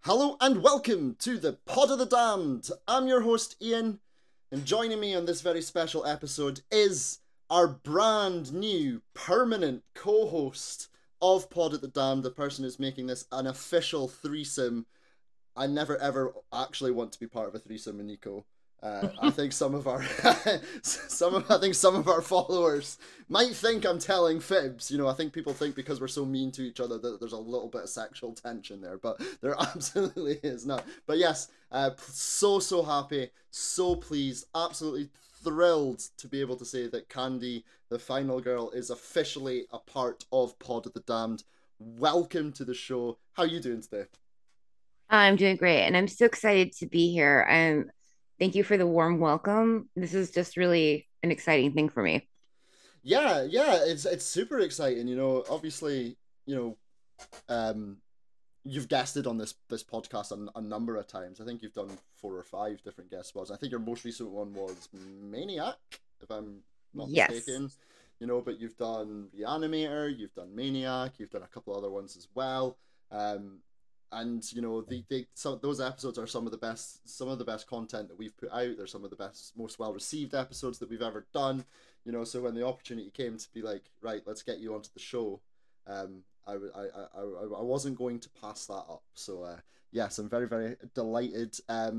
Hello and welcome to the Pod of the Damned. I'm your host Ian, and joining me on this very special episode is our brand new permanent co-host of Pod of the Damned, the person who's making this an official threesome. I never ever actually want to be part of a threesome with Nico. I think some of our some of our followers might think I'm telling fibs. I think people think because we're so mean to each other that there's a little bit of sexual tension there, but there absolutely is not. But yes, so happy, so pleased, absolutely thrilled to be able to say that Candy, the final girl, is officially a part of Pod of the Damned. Welcome to the show. How are you doing today? I'm doing great, and I'm so excited to be here. Thank you for the warm welcome. This is just really an exciting thing for me. Yeah, it's super exciting. Obviously, you know, um, you've guested on this podcast a number of times. I think you've done 4 or 5 different guest spots. I think your most recent one was Maniac, if I'm not Yes. mistaken. But you've done Reanimator, you've done Maniac, you've done a couple other ones as well. Um, and those episodes are some of the best content that we've put out. They're some of the best, most well received episodes that we've ever done. So when the opportunity came to be like, right, let's get you onto the show, I wasn't going to pass that up. So yes, I'm very very delighted.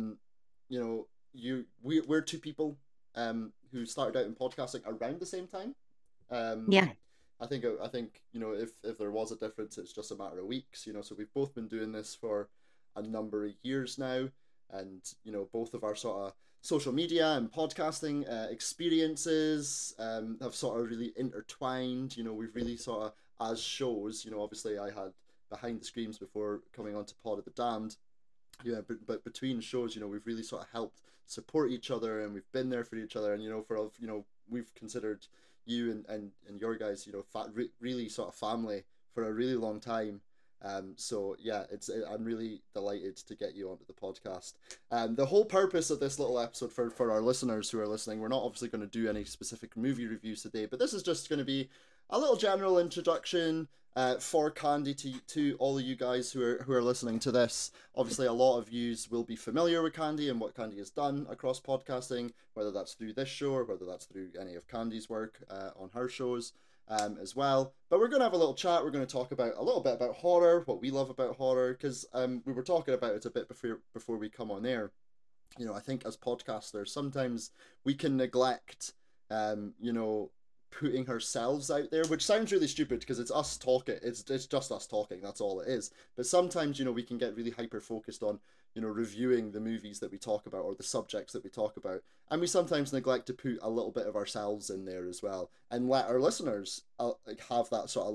We're two people who started out in podcasting around the same time. Um, Yeah. I think if there was a difference, it's just a matter of weeks. So we've both been doing this for a number of years now, and both of our sort of social media and podcasting experiences have sort of really intertwined. We've really sort of, as shows. Obviously I had Behind the Screams before coming on to Pod of the Damned. But between shows, we've really sort of helped support each other, and we've been there for each other, and we've considered you and your guys, really sort of family for a really long time. So yeah, I'm really delighted to get you onto the podcast. The whole purpose of this little episode for our listeners who are listening, we're not obviously going to do any specific movie reviews today, but this is just going to be a little general introduction for Candy to all of you guys who are listening to this. Obviously, a lot of yous will be familiar with Candy and what Candy has done across podcasting, whether that's through this show or whether that's through any of Candy's work on her shows as well. But we're going to have a little chat. We're going to talk about a little bit about horror, what we love about horror, because we were talking about it a bit before we come on air. I think as podcasters, sometimes we can neglect, putting ourselves out there, which sounds really stupid because it's us talking. It's just us talking. That's all it is. But sometimes we can get really hyper focused on reviewing the movies that we talk about or the subjects that we talk about, and we sometimes neglect to put a little bit of ourselves in there as well, and let our listeners like have that sort of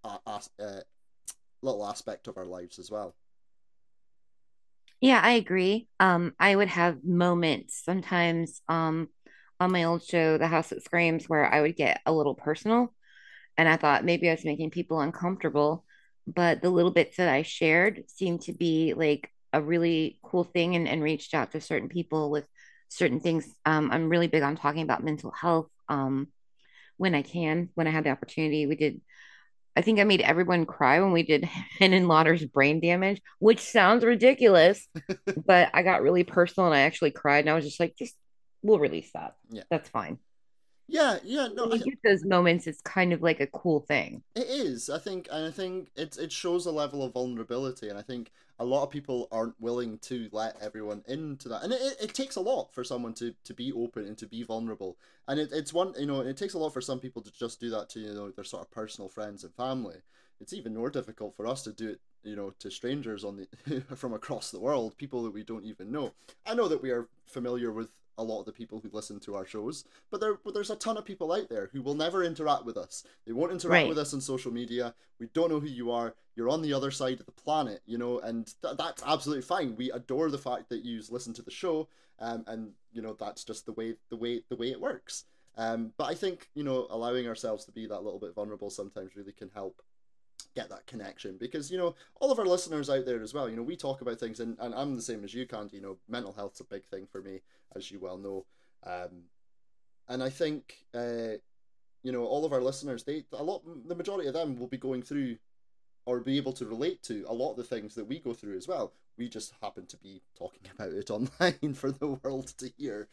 little aspect of our lives as well. Yeah, I agree. I would have moments sometimes on my old show, The House That Screams, where I would get a little personal, and I thought maybe I was making people uncomfortable, but the little bits that I shared seemed to be like a really cool thing, and reached out to certain people with certain things. I'm really big on talking about mental health. When I can, when I had the opportunity. I think I made everyone cry when we did Hennon Lauder's Brain Damage, which sounds ridiculous, but I got really personal and I actually cried. And I was just like, just, we'll release that. Yeah, That's fine. yeah. No, When you get those moments, it's kind of like a cool thing. it is. I think it shows a level of vulnerability, and I think a lot of people aren't willing to let everyone into that. And it takes a lot for someone to be open and to be vulnerable. And it's one, it takes a lot for some people to just do that to, their sort of personal friends and family. It's even more difficult for us to do it, to strangers on the from across the world, people that we don't even know. I know that we are familiar with a lot of the people who listen to our shows, but there's a ton of people out there who will never interact with us. They won't interact with Right. us on social media. We don't know who you are. You're on the other side of the planet, and that's absolutely fine. We adore the fact that you listen to the show, and that's just the way it works. But I think allowing ourselves to be that little bit vulnerable sometimes really can help get that connection, because all of our listeners out there as well, we talk about things, and I'm the same as you, Candy. Mental health's a big thing for me, as you well know. Um, and I think all of our listeners, the majority of them will be going through or be able to relate to a lot of the things that we go through as well. We just happen to be talking about it online for the world to hear.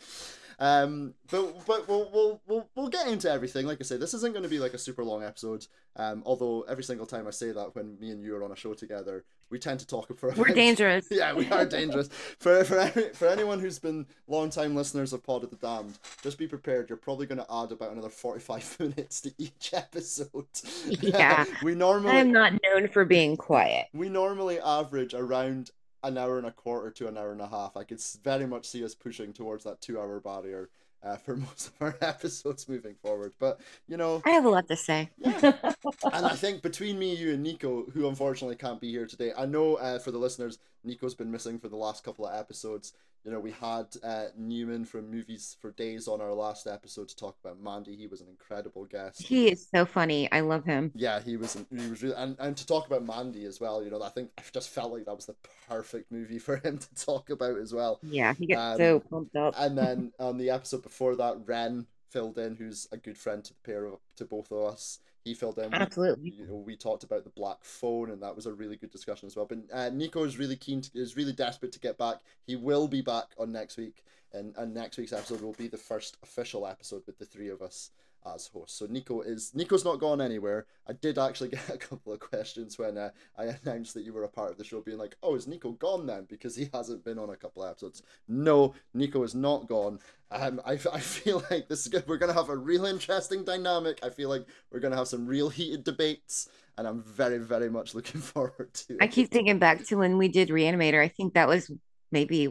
But we'll get into everything. Like I say, this isn't going to be like a super long episode. Although every single time I say that when me and you are on a show together, we tend to talk for. We're dangerous. Yeah, we are dangerous. For anyone who's been long-time listeners of Pod of the Damned, just be prepared. You're probably going to add about another 45 minutes to each episode. Yeah, I'm not known for being quiet. We normally average around an hour and a quarter to an hour and a half. I could very much see us pushing towards that 2 hour barrier for most of our episodes moving forward. But, you know, I have a lot to say. Yeah. And I think between me, you, and Nico, who unfortunately can't be here today, I know for the listeners, Nico's been missing for the last couple of episodes. You know, we had Newman from Movies for Days on our last episode to talk about Mandy. He was an incredible guest. He is so funny. I love him. Yeah, he was really, and to talk about Mandy as well. You know, I think I just felt like that was the perfect movie for him to talk about as well. Yeah, he gets so pumped up. And then on the episode before that, Ren filled in, who's a good friend to the to both of us. He filled in. Absolutely. We talked about the black phone, and that was a really good discussion as well. But Nico is really is really desperate to get back. He will be back on next week, and next week's episode will be the first official episode with the three of us as hosts. So Nico's not gone anywhere. I did actually get a couple of questions when I announced that you were a part of the show, being like, "Oh, is Nico gone then?" Because he hasn't been on a couple of episodes. No, Nico is not gone. I feel like this is good. We're gonna have a real interesting dynamic. I feel like we're gonna have some real heated debates, and I'm very, very much looking forward to it. I keep thinking back to when we did Reanimator. I think that was maybe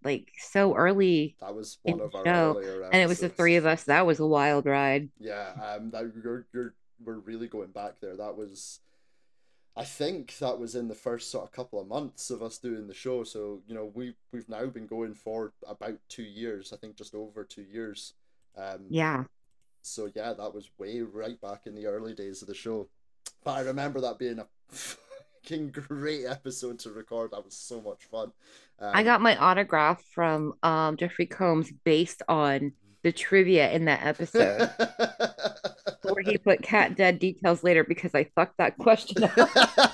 so early. That was one of our earlier episodes. And it was the three of us. That was a wild ride. Yeah, we're really going back there. That was, I think that was in the first sort of couple of months of us doing the show. So, you know, we've now been going for about 2 years. I think just over 2 years. Yeah. So yeah, that was way right back in the early days of the show. But I remember that being a fucking great episode to record. That was so much fun. I got my autograph from Jeffrey Combs based on the trivia in that episode. Where he put cat dead details later because I fucked that question up.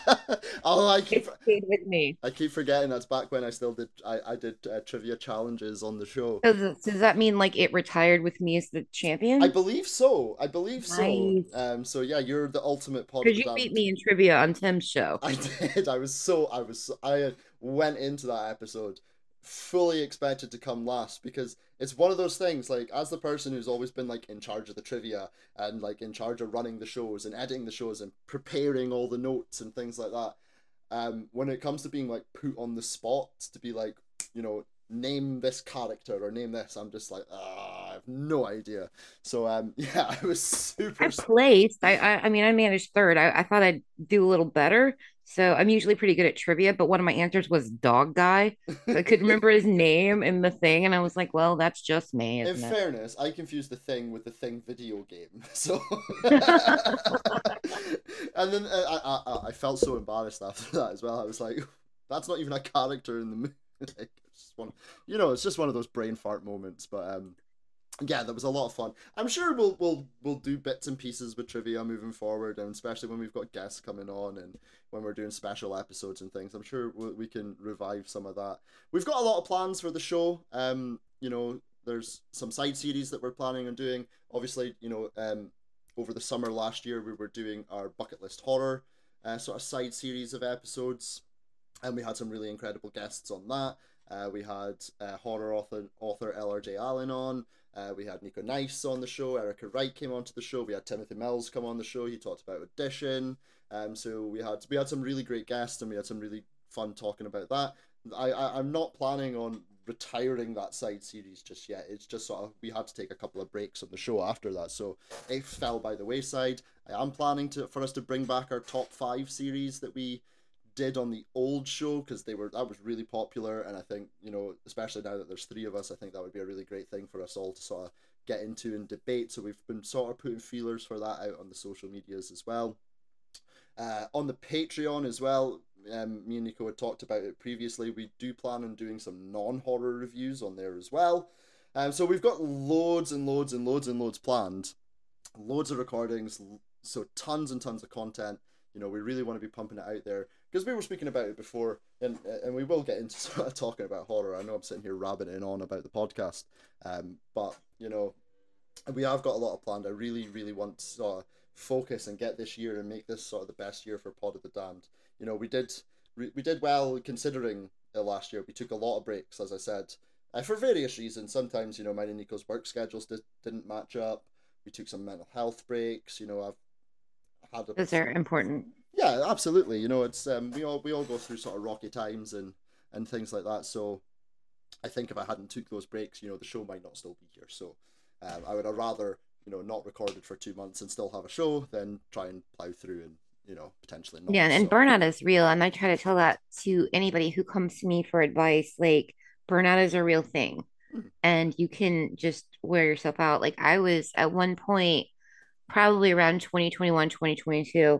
I keep forgetting that's back when I still did. I did trivia challenges on the show. So does that mean like it retired with me as the champion? I believe so. Nice. So. So yeah, you're the ultimate pod. Because you beat me in trivia on Tim's show. I did. I went into that episode fully expected to come last, because it's one of those things, like, as the person who's always been like in charge of the trivia and like in charge of running the shows and editing the shows and preparing all the notes and things like that, when it comes to being like put on the spot to be like, you know, name this character or name this, I'm just like, I have no idea. So yeah, I was super. I placed. I mean, I managed third. I thought I'd do a little better. So I'm usually pretty good at trivia, but one of my answers was Dog Guy. I couldn't remember his name in the thing, and I was like, well, that's just me. In fairness, I confused the Thing with the Thing video game. So and then I felt so embarrassed after that as well. I was like, that's not even a character in the movie. Like, it's just one of those brain fart moments. But yeah, that was a lot of fun. I'm sure we'll do bits and pieces with trivia moving forward, and especially when we've got guests coming on and when we're doing special episodes and things. I'm sure we can revive some of that. We've got a lot of plans for the show. You know, there's some side series that we're planning on doing. Obviously, you know, over the summer last year we were doing our bucket list horror sort of side series of episodes, and we had some really incredible guests on that. We had horror author LRJ Allen on. We had Nico Nice on the show. Erica Wright came onto the show. We had Timothy Mills come on the show. He talked about Audition. So we had some really great guests, and we had some really fun talking about that. I'm not planning on retiring that side series just yet. It's just sort of, we had to take a couple of breaks on the show after that, so it fell by the wayside. I am planning for us to bring back our top 5 series that we did on the old show, because that was really popular, and I think, you know, especially now that there's 3 of us, I think that would be a really great thing for us all to sort of get into and debate. So we've been sort of putting feelers for that out on the social medias as well. On the Patreon as well, me and Nico had talked about it previously. We do plan on doing some non-horror reviews on there as well. So we've got loads and loads and loads and loads planned. Loads of recordings, so tons and tons of content. You know, we really want to be pumping it out there because we were speaking about it before, and we will get into sort of talking about horror. I know I'm sitting here rabbiting on about the podcast, but you know, we have got a lot of planned. I really, really want to sort of focus and get this year and make this sort of the best year for Pod of the Damned. You know, we did well considering last year. We took a lot of breaks, as I said, for various reasons. Sometimes, you know, mine and Nico's work schedules didn't match up. We took some mental health breaks. You know, I've had Those are important. yeah, absolutely. You know, it's we all go through sort of rocky times and things like that. So I think if I hadn't took those breaks, you know, the show might not still be here. So I would have rather, you know, not recorded for 2 months and still have a show than try and plow through and, you know, potentially not. Yeah, and So burnout is real. And I try to tell that to anybody who comes to me for advice. Like, burnout is a real thing. mhm. And you can just wear yourself out. Like, I was at one point, probably around 2021, 2022,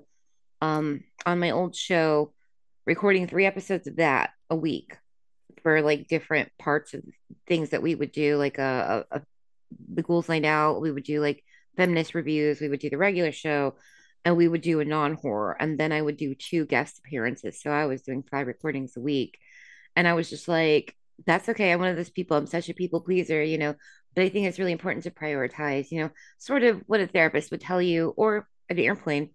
on my old show, recording 3 episodes of that a week for like different parts of things that we would do, like the Ghouls Night Out. We would do like feminist reviews. We would do the regular show, and we would do a non-horror. And then I would do 2 guest appearances. So I was doing 5 recordings a week. And I was just like, that's okay. I'm one of those people. I'm such a people pleaser, you know, but I think it's really important to prioritize, you know, sort of what a therapist would tell you, or an airplane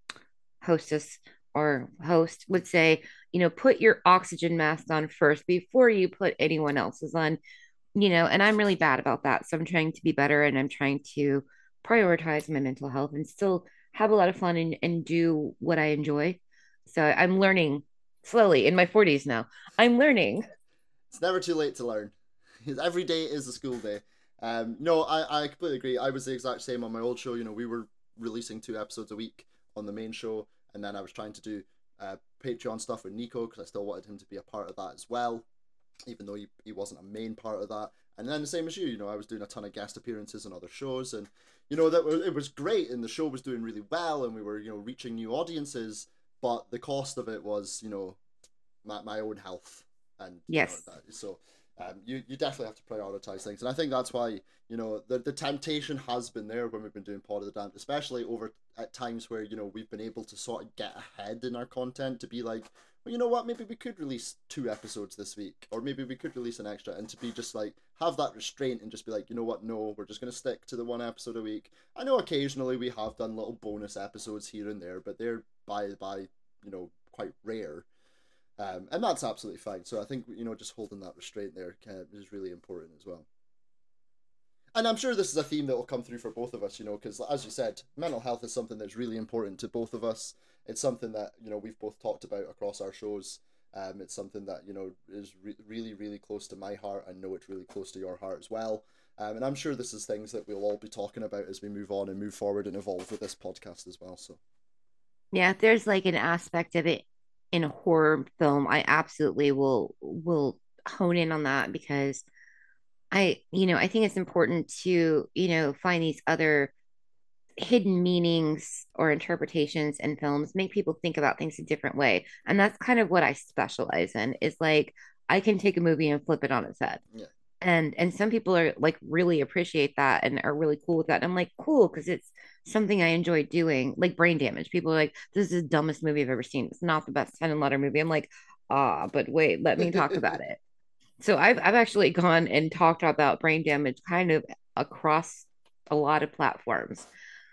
hostess or host would say, you know, put your oxygen mask on first before you put anyone else's on, you know, and I'm really bad about that. So I'm trying to be better, and I'm trying to prioritize my mental health and still have a lot of fun and do what I enjoy. So I'm learning slowly in my 40s now. I'm learning. It's never too late to learn. Every day is a school day. No, I completely agree. I was the exact same on my old show. You know, we were releasing 2 episodes a week on the main show, and then I was trying to do Patreon stuff with Nico because I still wanted him to be a part of that as well, even though he wasn't a main part of that. And then the same as you know, I was doing a ton of guest appearances on other shows, and you know it was great, and the show was doing really well, and we were, you know, reaching new audiences. But the cost of it was, you know, my own health, and you know Yes. that. So you definitely have to prioritize things, and I think that's why, you know, the temptation has been there when we've been doing Pod of the Damned, especially over at times where, you know, we've been able to sort of get ahead in our content to be like, well, you know what, maybe we could release 2 episodes this week, or maybe we could release an extra, and to be just like have that restraint and just be like, you know what, no, we're just going to stick to the 1 episode a week. I know occasionally we have done little bonus episodes here and there, but they're by you know, quite rare. And that's absolutely fine. So I think, you know, just holding that restraint there is really important as well. And I'm sure this is a theme that will come through for both of us, you know, because as you said, mental health is something that's really important to both of us. It's something that, you know, we've both talked about across our shows. It's something that, you know, is really, really close to my heart. I know it's really close to your heart as well. And I'm sure this is things that we'll all be talking about as we move on and move forward and evolve with this podcast as well. So Yeah, if there's like an aspect of it in a horror film, I absolutely will hone in on that, because you know, I think it's important to, you know, find these other hidden meanings or interpretations in films, make people think about things a different way. And that's kind of what I specialize in, is like I can take a movie and flip it on its head. yeah. And some people are like really appreciate that and are really cool with that. And I'm like, cool, because it's something I enjoy doing. Like Brain Damage. People are like, this is the dumbest movie I've ever seen. It's not the best 10 and letter movie. I'm like, but wait, let me talk about it. So I've actually gone and talked about Brain Damage kind of across a lot of platforms.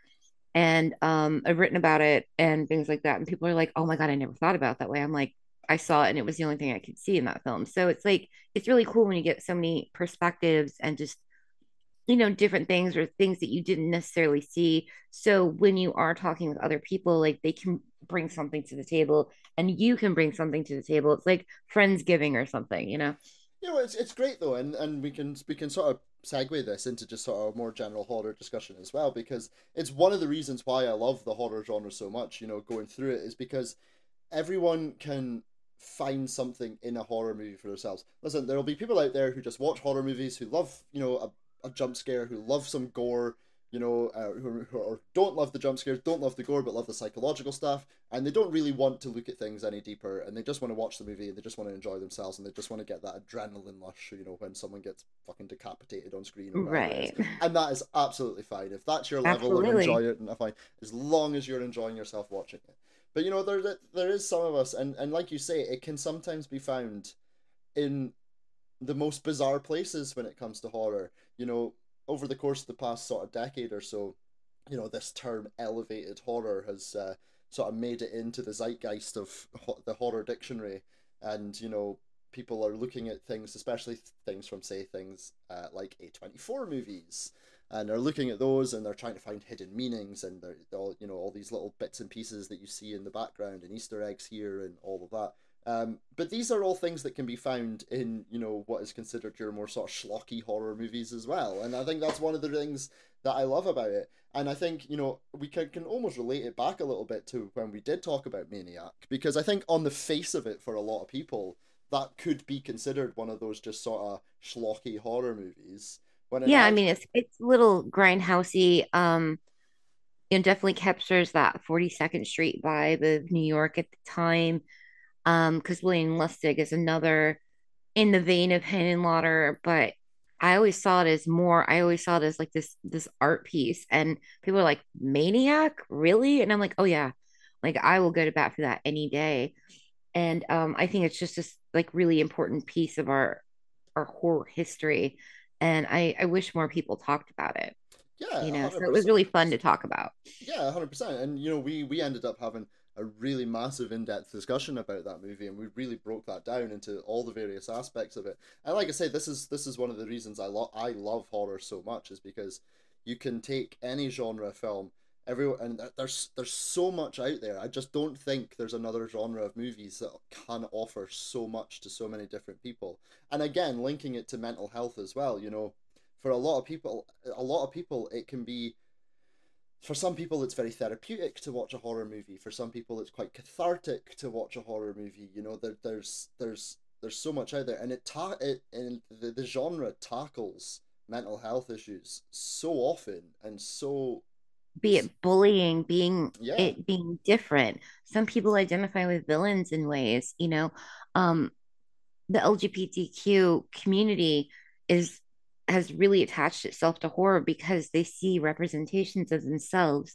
And I've written about it and things like that. And people are like, oh my God, I never thought about it that way. I'm like, I saw it and it was the only thing I could see in that film. So it's like, it's really cool when you get so many perspectives and just, you know, different things or things that you didn't necessarily see. So when you are talking with other people, like they can bring something to the table and you can bring something to the table. It's like Friendsgiving or something, you know? You know, it's great though, and we can sort of segue this into just sort of a more general horror discussion as well, because it's one of the reasons why I love the horror genre so much. You know, going through it is because everyone can find something in a horror movie for themselves. Listen, there'll be people out there who just watch horror movies, who love, you know, a jump scare, who love some gore, you know, who or don't love the jump scares, don't love the gore, but love the psychological stuff, and they don't really want to look at things any deeper, and they just want to watch the movie, and they just want to enjoy themselves, and they just want to get that adrenaline rush, you know, when someone gets fucking decapitated on screen or whatever it is. Right. And that is absolutely fine. If that's your level of Absolutely. enjoyment, fine, as long as you're enjoying yourself watching it. But you know, there is some of us, and like you say, it can sometimes be found in the most bizarre places when it comes to horror. You know, over the course of the past sort of decade or so, you know, this term elevated horror has sort of made it into the zeitgeist of the horror dictionary, and you know, people are looking at things, especially things from, say, things like A24 movies, and they're looking at those and they're trying to find hidden meanings, and they're all, you know, all these little bits and pieces that you see in the background and Easter eggs here and all of that. But these are all things that can be found in, you know, what is considered your more sort of schlocky horror movies as well. And I think that's one of the things that I love about it. And I think, you know, we can almost relate it back a little bit to when we did talk about Maniac, because I think on the face of it, for a lot of people, that could be considered one of those just sort of schlocky horror movies. When in Yeah, I act, mean it's a little grindhousey. It definitely captures that 42nd Street vibe of New York at the time. Because William Lustig is another in the vein of Henenlotter, but I always saw it as like this art piece, and people are like, Maniac, really? And I'm like, oh yeah, like I will go to bat for that any day. And I think it's just this like really important piece of our horror history, and I wish more people talked about it, yeah, you a know. hundred So it was percent. really fun to talk about. Yeah, 100%. And you know, we ended up having a really massive in-depth discussion about that movie, and we really broke that down into all the various aspects of it. And like I say, this is one of the reasons I love horror so much, is because you can take any genre film, everyone, and there's so much out there. I just don't think there's another genre of movies that can offer so much to so many different people. And again, linking it to mental health as well, you know, for a lot of people it can be, for some people it's very therapeutic to watch a horror movie. For some people it's quite cathartic to watch a horror movie. You know, there's so much out there, and the genre tackles mental health issues so often and so, Be it bullying, yeah, being different. Some people identify with villains in ways, you know. Um, the LGBTQ community is has really attached itself to horror because they see representations of themselves.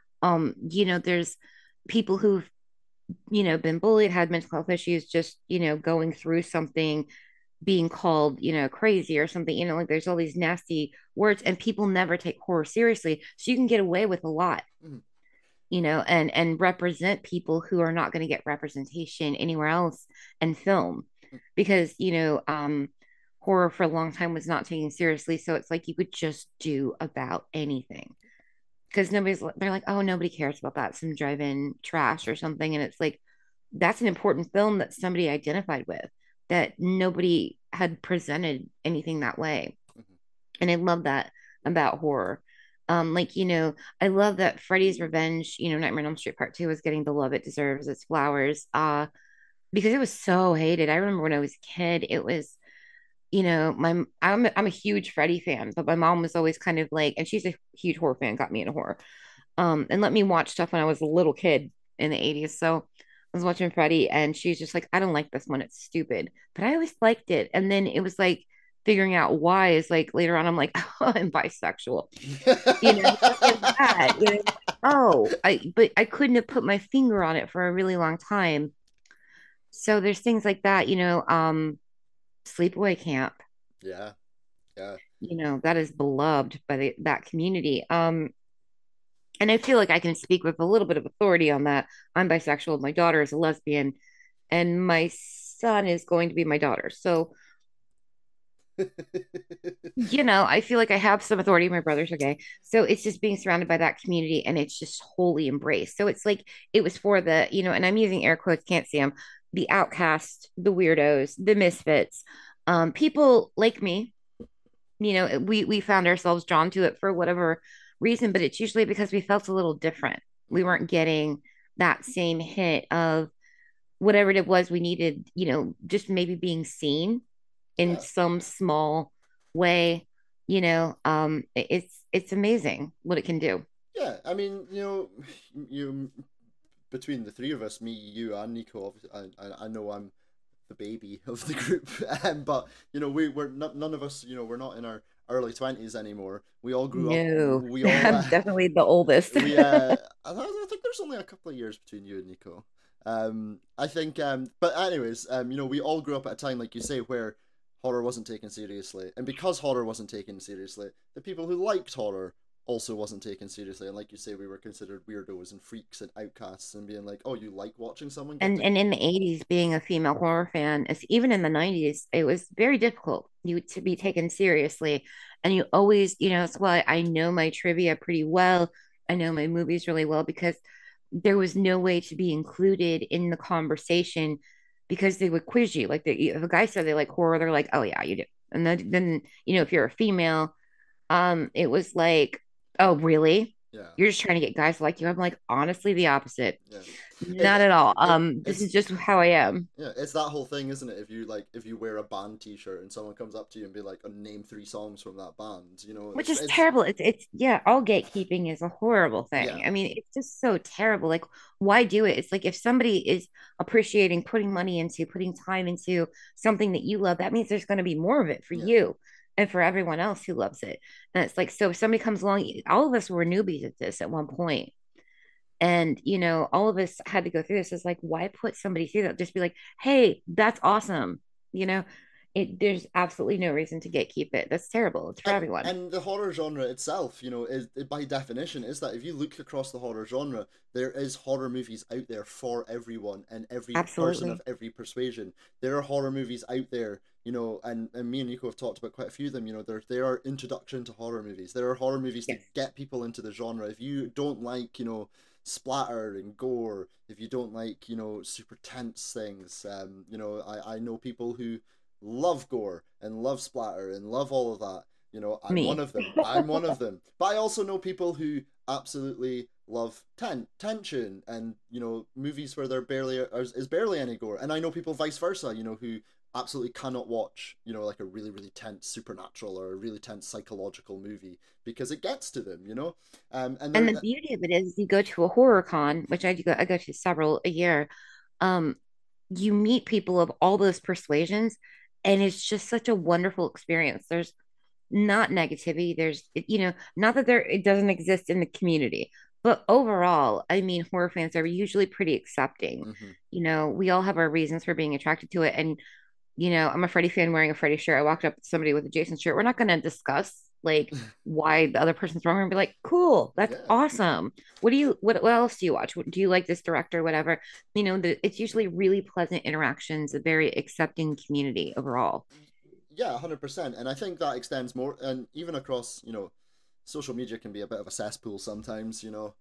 You know, there's people who've, you know, been bullied, had mental health issues, just, you know, going through something, being called, you know, crazy or something, you know, like there's all these nasty words, and people never take horror seriously. So you can get away with a lot, mm, you know, and represent people who are not going to get representation anywhere else in film, mm, because you know, horror for a long time was not taken seriously, so it's like you could just do about anything because they're like, oh, nobody cares about that, some drive-in trash or something, and it's like that's an important film that somebody identified with, that nobody had presented anything that way. mm, And I love that about horror. Like, you know, I love that Freddy's Revenge, you know, Nightmare on Elm Street Part 2 is getting the love it deserves, its flowers. Because it was so hated. I remember when I was a kid, it was, you know, I'm a huge Freddy fan, but my mom was always kind of like, and she's a huge horror fan, got me into horror. And let me watch stuff when I was a little kid in the 80s. So I was watching Freddy, and she's just like, I don't like this one. It's stupid. But I always liked it. And then it was like figuring out why is like later on, I'm like, oh, I'm bisexual. You know, stuff like that. You know, oh, but I couldn't have put my finger on it for a really long time. So there's things like that, you know, sleepaway camp, yeah, yeah. you know, that is beloved by that community. And I feel like I can speak with a little bit of authority on that. I'm bisexual. My daughter is a lesbian, and my son is going to be my daughter. So, you know, I feel like I have some authority. My brothers are gay. So it's just being surrounded by that community, and it's just wholly embraced. So it's like it was for the, you know, and I'm using air quotes, can't see them, the outcast, the weirdos, the misfits, people like me. You know, we found ourselves drawn to it for whatever reason, but it's usually because we felt a little different. We weren't getting that same hit of whatever it was we needed, you know, just maybe being seen in Yeah, some small way, you know. It's amazing what it can do. yeah. I mean, you know, you, between the three of us, me, you, and Nico, obviously, I know I'm the baby of the group, but you know, we're not, none of us, you know, we're not in early 20s anymore. We all grew up. No, We all I'm definitely the oldest. we I think there's only a couple of years between you and Nico. I think but anyways, we all grew up at a time like you say where horror wasn't taken seriously. And because horror wasn't taken seriously, the people who liked horror also wasn't taken seriously. And like you say, we were considered weirdos and freaks and outcasts and being like, "Oh, you like watching someone get And in the 80s, being a female horror fan, even in the 90s, it was very difficult you to be taken seriously. And you always, that's why I know my trivia pretty well. I know my movies really well because there was no way to be included in the conversation because they would quiz you. Like if a guy said they like horror, they're like, "Oh yeah, you do." And then if you're a female, it was like, "Oh really? Yeah. You're just trying to get guys like you." I'm like, honestly, the opposite. Yeah. Not at all. This It's is just how I am. yeah, it's that whole thing, isn't it? If you wear a band T-shirt and someone comes up to you and be like, "Name three songs from that band," Which is it's terrible. It's yeah, all gatekeeping is a horrible yeah, thing. I mean, it's just so terrible. Like, why do it? It's like if somebody is appreciating putting money into, putting time into something that you love, that means there's going to be more of it for yeah. you and for everyone else who loves it. And it's like, so if somebody comes along, all of us were newbies at this at one point. And, all of us had to go through this. It's like, why put somebody through that? Just be like, hey, that's awesome. You know, there's absolutely no reason to gatekeep it. That's terrible. It's for everyone. And the horror genre itself, is by definition is that if you look across the horror genre, there is horror movies out there for everyone and every person of Absolutely. every persuasion. There are horror movies out there, and me and Nico have talked about quite a few of them. They are introduction to horror movies. There are horror movies to Yes. get people into the genre. If you don't like, splatter and gore, if you don't like, super tense things, I know people who love gore and love splatter and love all of that. I'm one Me. of them. I'm one of them. But I also know people who absolutely love tension and movies where there barely is barely any gore. And I know people vice versa. Who absolutely cannot watch like a really really tense supernatural or a really tense psychological movie because it gets to them. And And there the beauty of it is you go to a horror con, which I go to several a year. Um, you meet people of all those persuasions, and it's just such a wonderful experience. There's not negativity. Not that it doesn't exist in the community, but overall, I mean, horror fans are usually pretty accepting. hmm We all have our reasons for being attracted to it. And I'm a Freddie fan wearing a Freddie shirt. I walked up to somebody with a Jason shirt. We're not going to discuss like why the other person's wrong and be like, cool, that's yeah. awesome. What else do you watch? Do you like this director, whatever? It's usually really pleasant interactions, a very accepting community overall. Yeah, 100%. And I think that extends more and even across, social media can be a bit of a cesspool sometimes,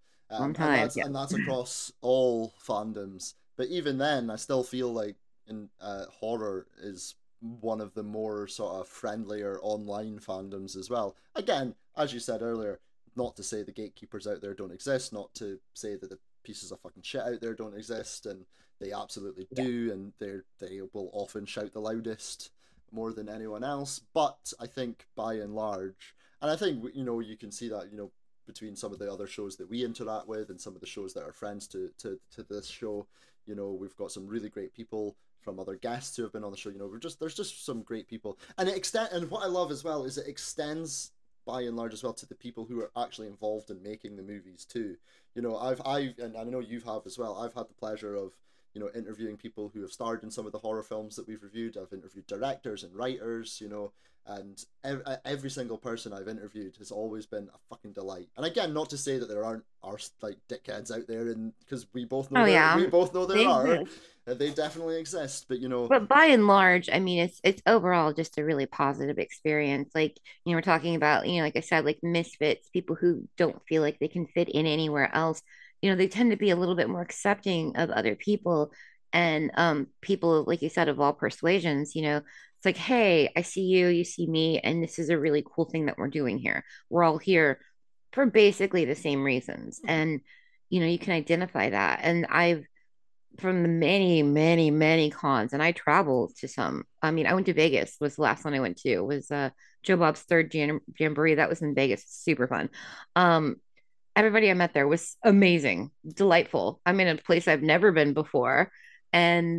and Sometimes, that's yeah. across all fandoms. But even then, I still feel like in horror is one of the more sort of friendlier online fandoms as well. Again, as you said earlier, not to say the gatekeepers out there don't exist, not to say that the pieces of fucking shit out there don't exist, and they absolutely Yeah. do, and they will often shout the loudest more than anyone else. But I think by and large, and I think you can see that between some of the other shows that we interact with and some of the shows that are friends to this show, we've got some really great people from other guests who have been on the show. There's just some great people, and and what I love as well is it extends by and large as well to the people who are actually involved in making the movies too. I've and I know you have as well. I've had the pleasure of interviewing people who have starred in some of the horror films that we've reviewed. I've interviewed directors and writers, and every single person I've interviewed has always been a fucking delight. And again, not to say that there aren't like dickheads out there, and because Oh yeah, we both know there they are, exist. they definitely exist. But But by and large, I mean, it's overall just a really positive experience. Like, we're talking about, like I said, like misfits, people who don't feel like they can fit in anywhere else. They tend to be a little bit more accepting of other people and people, like you said, of all persuasions. It's like, hey, I see you, you see me, and this is a really cool thing that we're doing here. We're all here for basically the same reasons. And, you can identify that. And I've from the many, many, many cons, and I traveled to some. I mean, I went to Vegas. Was the last one I went to. It was Joe Bob's third jamboree. That was in Vegas. Super fun. Um, Everybody I met there was amazing, delightful. I'm in a place I've never been before, and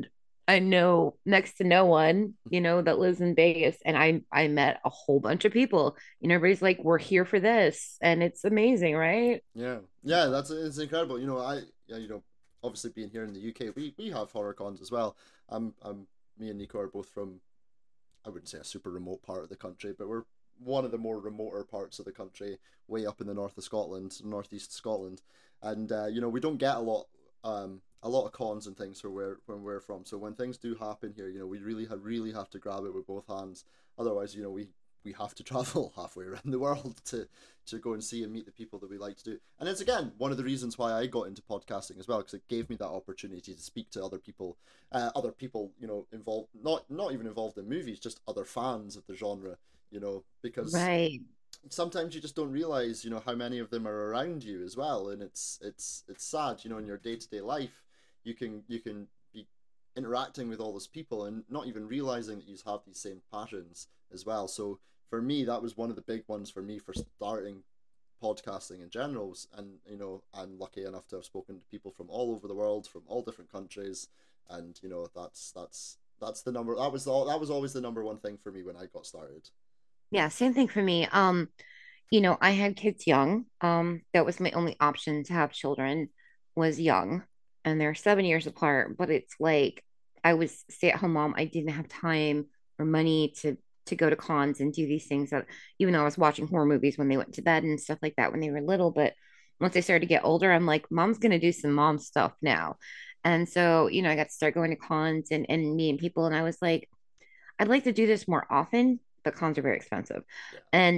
I know next to no one, that lives in Vegas, and I met a whole bunch of people. Everybody's like, "We're here for this," and it's amazing, right? Yeah, yeah, that's it's incredible. Yeah, obviously being here in the UK, we have horror cons as well. Me and Nico are both from, I wouldn't say a super remote part of the country, but we're one of the more remoter parts of the country, way up in the north of Scotland, northeast Scotland, and we don't get a lot of cons and things when we're from. So when things do happen here, we really have to grab it with both hands. Otherwise, we have to travel halfway around the world to go and see and meet the people that we like to do. And it's again one of the reasons why I got into podcasting as well, because it gave me that opportunity to speak to other people, involved, not even involved in movies, just other fans of the genre, because Right. sometimes you just don't realize, how many of them are around you as well, and it's sad, in your day to day life, you can be interacting with all those people and not even realizing that you have these same passions as well. So for me, that was one of the big ones for me for starting podcasting in general. And I'm lucky enough to have spoken to people from all over the world, from all different countries, and that's the number. That was always the number one thing for me when I got started. Yeah, same thing for me. I had kids young. That was my only option to have children was young, and they're 7 years apart. But it's like I was stay-at-home mom. I didn't have time or money to go to cons and do these things that even though I was watching horror movies when they went to bed and stuff like that when they were little. But once they started to get older, I'm like, mom's gonna do some mom stuff now. And so, I got to start going to cons and meeting people. And I was like, I'd like to do this more often, but cons are very expensive. Yeah. And,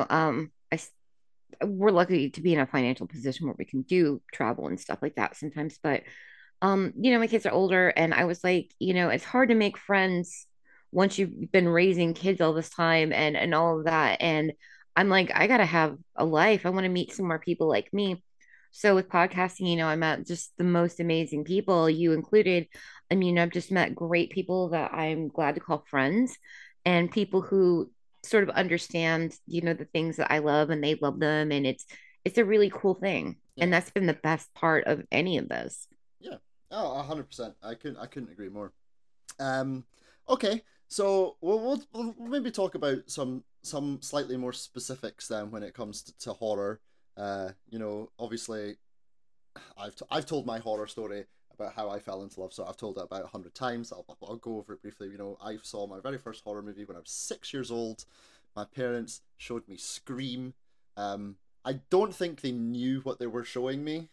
we're lucky to be in a financial position where we can do travel and stuff like that sometimes. But, my kids are older and I was like, it's hard to make friends once you've been raising kids all this time and all of that. And I'm like, I got to have a life. I want to meet some more people like me. So with podcasting, I met just the most amazing people, you included. I mean, I've just met great people that I'm glad to call friends and people who sort of understand, the things that I love and they love them. And it's a really cool thing. Yeah. And that's been the best part of any of this. Yeah. Oh, 100%. I couldn't agree more. Um, okay, so we'll maybe talk about some slightly more specifics then when it comes to horror. Obviously, I've told my horror story about how I fell into love, so I've told it about 100 times. I'll go over it briefly. I saw my very first horror movie when I was 6 years old. My parents showed me Scream. I don't think they knew what they were showing me.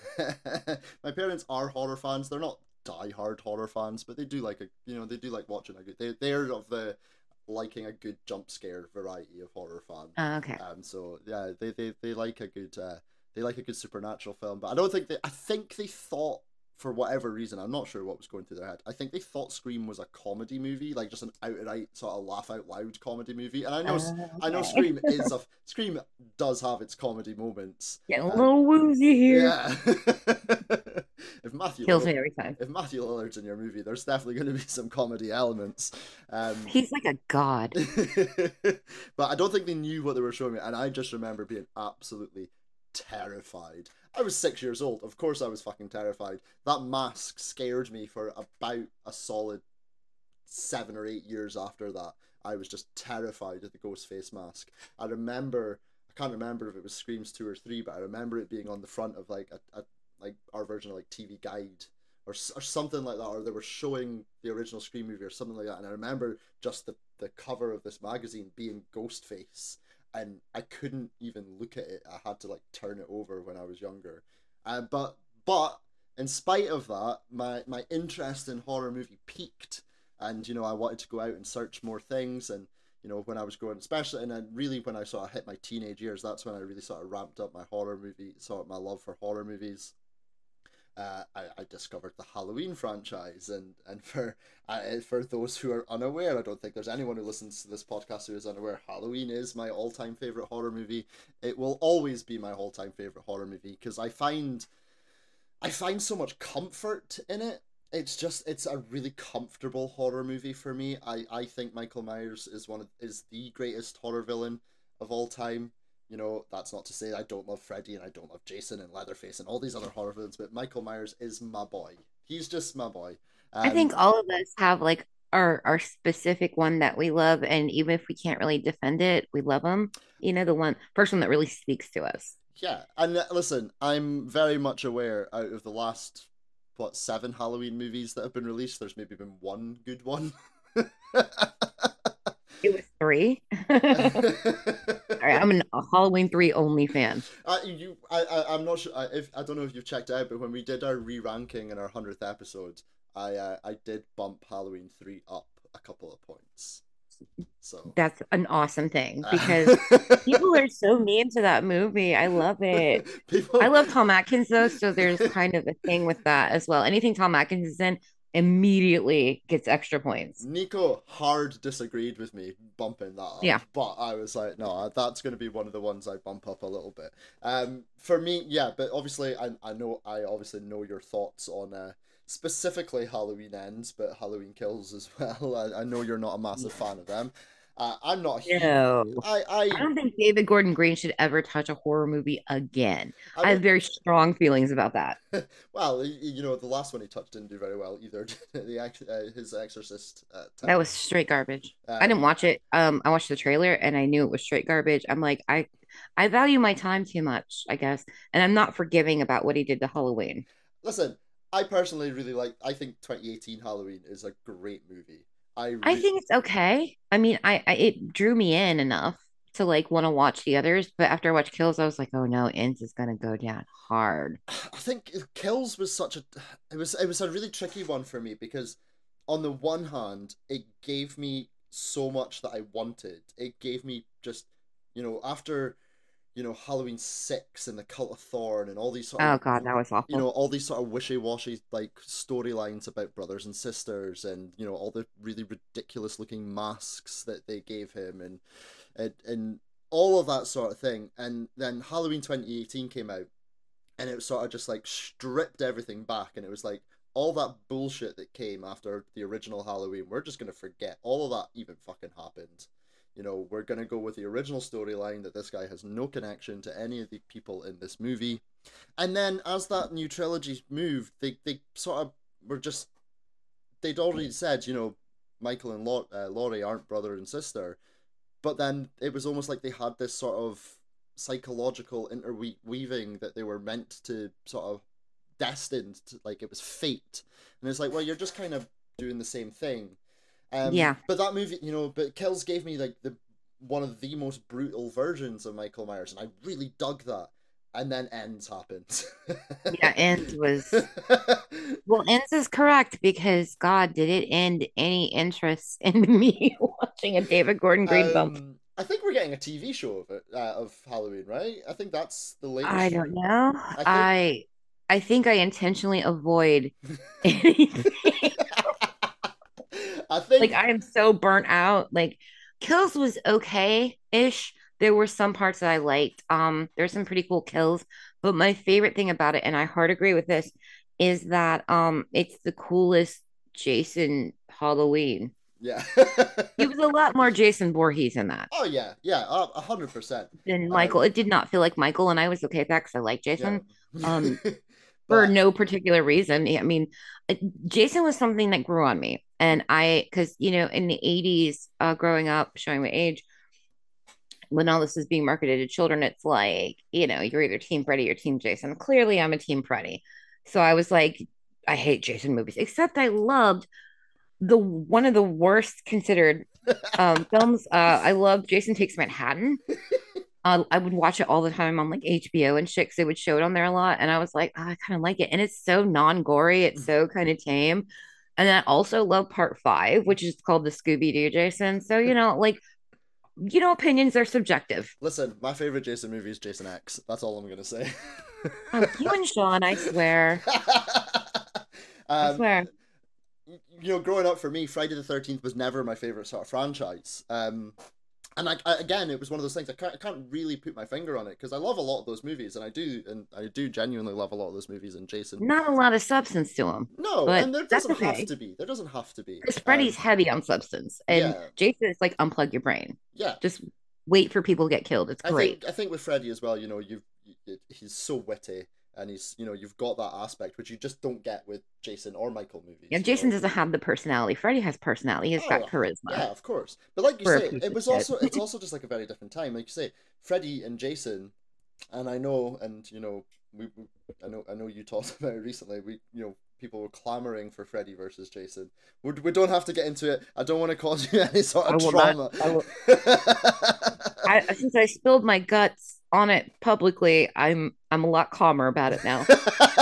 My parents are horror fans. They're not die-hard horror fans, but they do like they do like watching a good. They're of the liking a good jump scare variety of horror fan. Okay. So yeah, they like a good they like a good supernatural film. But I think they thought, for whatever reason, I'm not sure what was going through their head. I think they thought Scream was a comedy movie, like just an outright sort of laugh out loud comedy movie. And I know Okay. Scream does have its comedy moments. Getting a little woozy here. Yeah. if Matthew Kills Lillard, me every time. if Matthew Lillard's in your movie, there's definitely going to be some comedy elements. He's like a god. But I don't think they knew what they were showing me, and I just remember being absolutely terrified. I was 6 years old. Of course, I was fucking terrified. That mask scared me for about a solid 7 or 8 years after that. I was just terrified of the ghost face mask. I can't remember if it was Screams 2 or 3, but I remember it being on the front of a like our version of like TV Guide or something like that, or they were showing the original Scream movie or something like that. And I remember just the cover of this magazine being Ghostface, and I couldn't even look at it. I had to like turn it over when I was younger. But in spite of that, my interest in horror movie peaked, and I wanted to go out and search more things. And when I was growing, especially, and then really when I sort of hit my teenage years, that's when I really sort of ramped up my my love for horror movies. I discovered the Halloween franchise, and for those who are unaware, I don't think there's anyone who listens to this podcast who is unaware. Halloween is my all-time favorite horror movie. It will always be my all-time favorite horror movie because I find so much comfort in it. It's a really comfortable horror movie for me. I think Michael Myers is the greatest horror villain of all time. That's not to say I don't love Freddy and I don't love Jason and Leatherface and all these other horror villains, but Michael Myers is my boy. He's just my boy. I think Um, all of us have like our specific one that we love, and even if we can't really defend it, we love them. You know, the one first one that really speaks to us. yeah, and listen, I'm very much aware out of the last what 7 Halloween movies that have been released, there's maybe been one good one. It was three. All right, I'm a Halloween 3 only fan. I'm not sure. If I don't know if you've checked out, but when we did our re-ranking in our 100th episode, I did bump Halloween 3 up a couple of points. So That's an awesome thing because people are so mean to that movie. I love it. I people, love Tom Atkins though, so there's kind of a thing with that as well. Anything Tom Atkins is in immediately gets extra points. Nico hard disagreed with me bumping that up, Yeah. but I was like, no, that's going to be one of the ones I bump up a little bit. For me, yeah, but obviously, I obviously know your thoughts on specifically Halloween Ends, but Halloween Kills as well. I know you're not a massive fan of them. I'm not a huge. No. I I don't think David Gordon Green should ever touch a horror movie again. I I have don't. very strong feelings about that. Well, the last one he touched didn't do very well either. His Exorcist That 10. was straight garbage. I didn't Um, watch it. I watched the trailer and I knew it was straight garbage. I'm like, I value my time too much, I guess. And I'm not forgiving about what he did to Halloween. Listen, I personally really like. I think 2018 Halloween is a great movie. I think it's okay. I mean, I it drew me in enough to like want to watch the others, but after I watched Kills, I was like, oh no, Ends is gonna go down hard. I think Kills was such a. It was a really tricky one for me because, on the one hand, it gave me so much that I wanted. It gave me just, after Halloween 6 and the Cult of Thorn and all these sort of Oh God, that was awful. all these sort of wishy-washy like storylines about brothers and sisters and all the really ridiculous looking masks that they gave him and all of that sort of thing. And then Halloween 2018 came out and it was sort of just like stripped everything back and it was like all that bullshit that came after the original Halloween, we're just gonna forget all of that even fucking happened. We're gonna go with the original storyline that this guy has no connection to any of the people in this movie. And then as that new trilogy moved, they sort of were just they'd already said, Michael and Laurie aren't brother and sister, but then it was almost like they had this sort of psychological interweaving that they were meant to sort of destined to, like it was fate. And it's like, well, you're just kind of doing the same thing. Yeah. But that movie, but Kills gave me like the one of the most brutal versions of Michael Myers, and I really dug that. And then Ends happened. Yeah, Ends was well, Ends is correct because God, did it end any interest in me watching a David Gordon Green bump? I think we're getting a TV show of it of Halloween, right? I think that's the I latest. don't know. I think. I think I intentionally avoid anything. I Like think. I am so burnt out. Like Kills was okay-ish. There were some parts that I liked. There's some pretty cool kills, but my favorite thing about it, and I hard agree with this, is that it's the coolest Jason Halloween. Yeah. He was a lot more Jason Voorhees in that Oh yeah, yeah, 100%. than Michael. Um, It did not feel like Michael, and I was okay with that because I like yeah. Jason. Um, for But no particular reason. I mean, Jason was something that grew on me. And because, in the 80s, growing up, showing my age, when all this is being marketed to children, it's like, you're either Team Freddy or Team Jason. Clearly, I'm a Team Freddy. So I was like, I hate Jason movies, except I loved the one of the worst considered films. I love Jason Takes Manhattan. I would watch it all the time on like HBO and shit because they would show it on there a lot. And I was like, oh, I kind of like it. And it's so non-gory, it's so kind of tame. And then I also love part 5, which is called the Scooby-Doo Jason. So, like, opinions are subjective. listen, my favorite Jason movie is Jason X. That's all I'm gonna say. Oh, you and Sean, I swear. I um, swear. growing up for me, Friday the 13th was never my favorite sort of franchise. And again, it was one of those things I can't really put my finger on it because I love a lot of those movies, and I do genuinely love a lot of those movies. And Jason, Not a lot of substance to them, no, but and there that's doesn't have okay. to be. There doesn't have to be. Because Freddy's heavy on substance, and Yeah, Jason is like unplug your brain. yeah. Just wait for people to get killed. It's I great. think I think with Freddy as well. He's so witty, and he's, you know, you've got that aspect which you just don't get with Jason or Michael Yeah, movies, you Jason know. doesn't have the personality. Freddy has personality. He's got Oh charisma yeah, of course. But like you for a say, piece it of was shit. also it's also just like a very different time. Like you say, Freddy and Jason, and I know, and you know, I know you talked about it recently. We, you know, people were clamoring for Freddy versus Jason. We don't have to get into it. I don't want to cause you any sort I of will not. trauma. I will. Since I spilled my guts on it publicly, I'm a lot calmer about it now.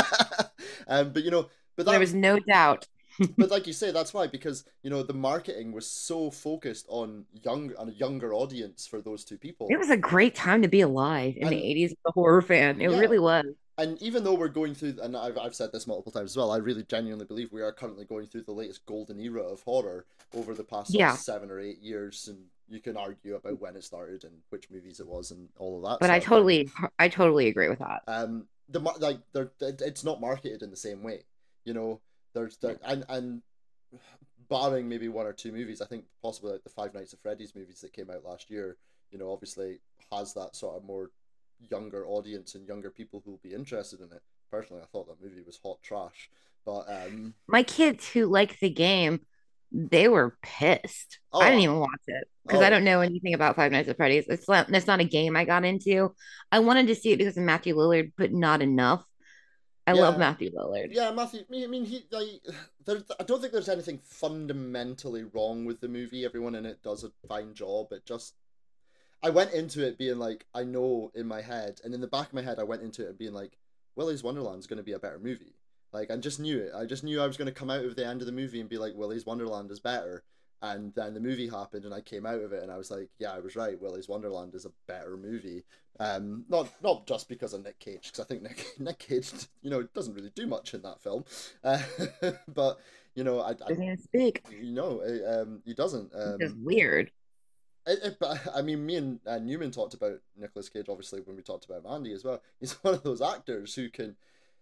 But you know, but There that's was no doubt. but like you say, that's why, because you know the marketing was so focused on a younger audience for those two It people, was a great time to be alive in the and 80s as a horror fan. It yeah, really was. and even though we're going through, and I've said this multiple times as well, I really genuinely believe we are currently going through the latest golden era of horror over the past sort of Yeah, 7 or 8 years, and you can argue about when it started and which movies it was and all of that but sort of thing. I totally agree with that. Like it's not marketed in the same way, you know. And barring maybe one or two movies, I think possibly like the Five Nights at Freddy's movies that came out last year, you know, obviously has that sort of more younger audience and younger people who will be interested in it. Personally, I thought that movie was hot trash, but My kids who like the game, they were pissed. I didn't oh even watch it because I oh don't know anything about Five Nights at Freddy's. It's not a game I got into. I wanted to see it because of Matthew Lillard, but not enough. I love yeah. Matthew Lillard. Yeah, Matthew. I mean, he like I don't think there's anything fundamentally wrong with the movie. Everyone in it does a fine job. It just I went into it being like, I know in my head, and in the back of my head, I went into it and being like, Willy's Wonderland is going to be a better movie. Like, I just knew it. I just knew I was going to come out of the end of the movie and be like, Willy's Wonderland is better. And then the movie happened, and I came out of it, and I was like, yeah, I was right. Willy's Wonderland is a better movie. Not just because of Nick Cage, because I think Nick Cage, you know, doesn't really do much in that film, but you know, Doesn't even speak. you know, he doesn't. It's just weird. But I mean, me and Newman talked about Nicolas Cage, obviously, when we talked about Mandy as well. He's one of those actors who can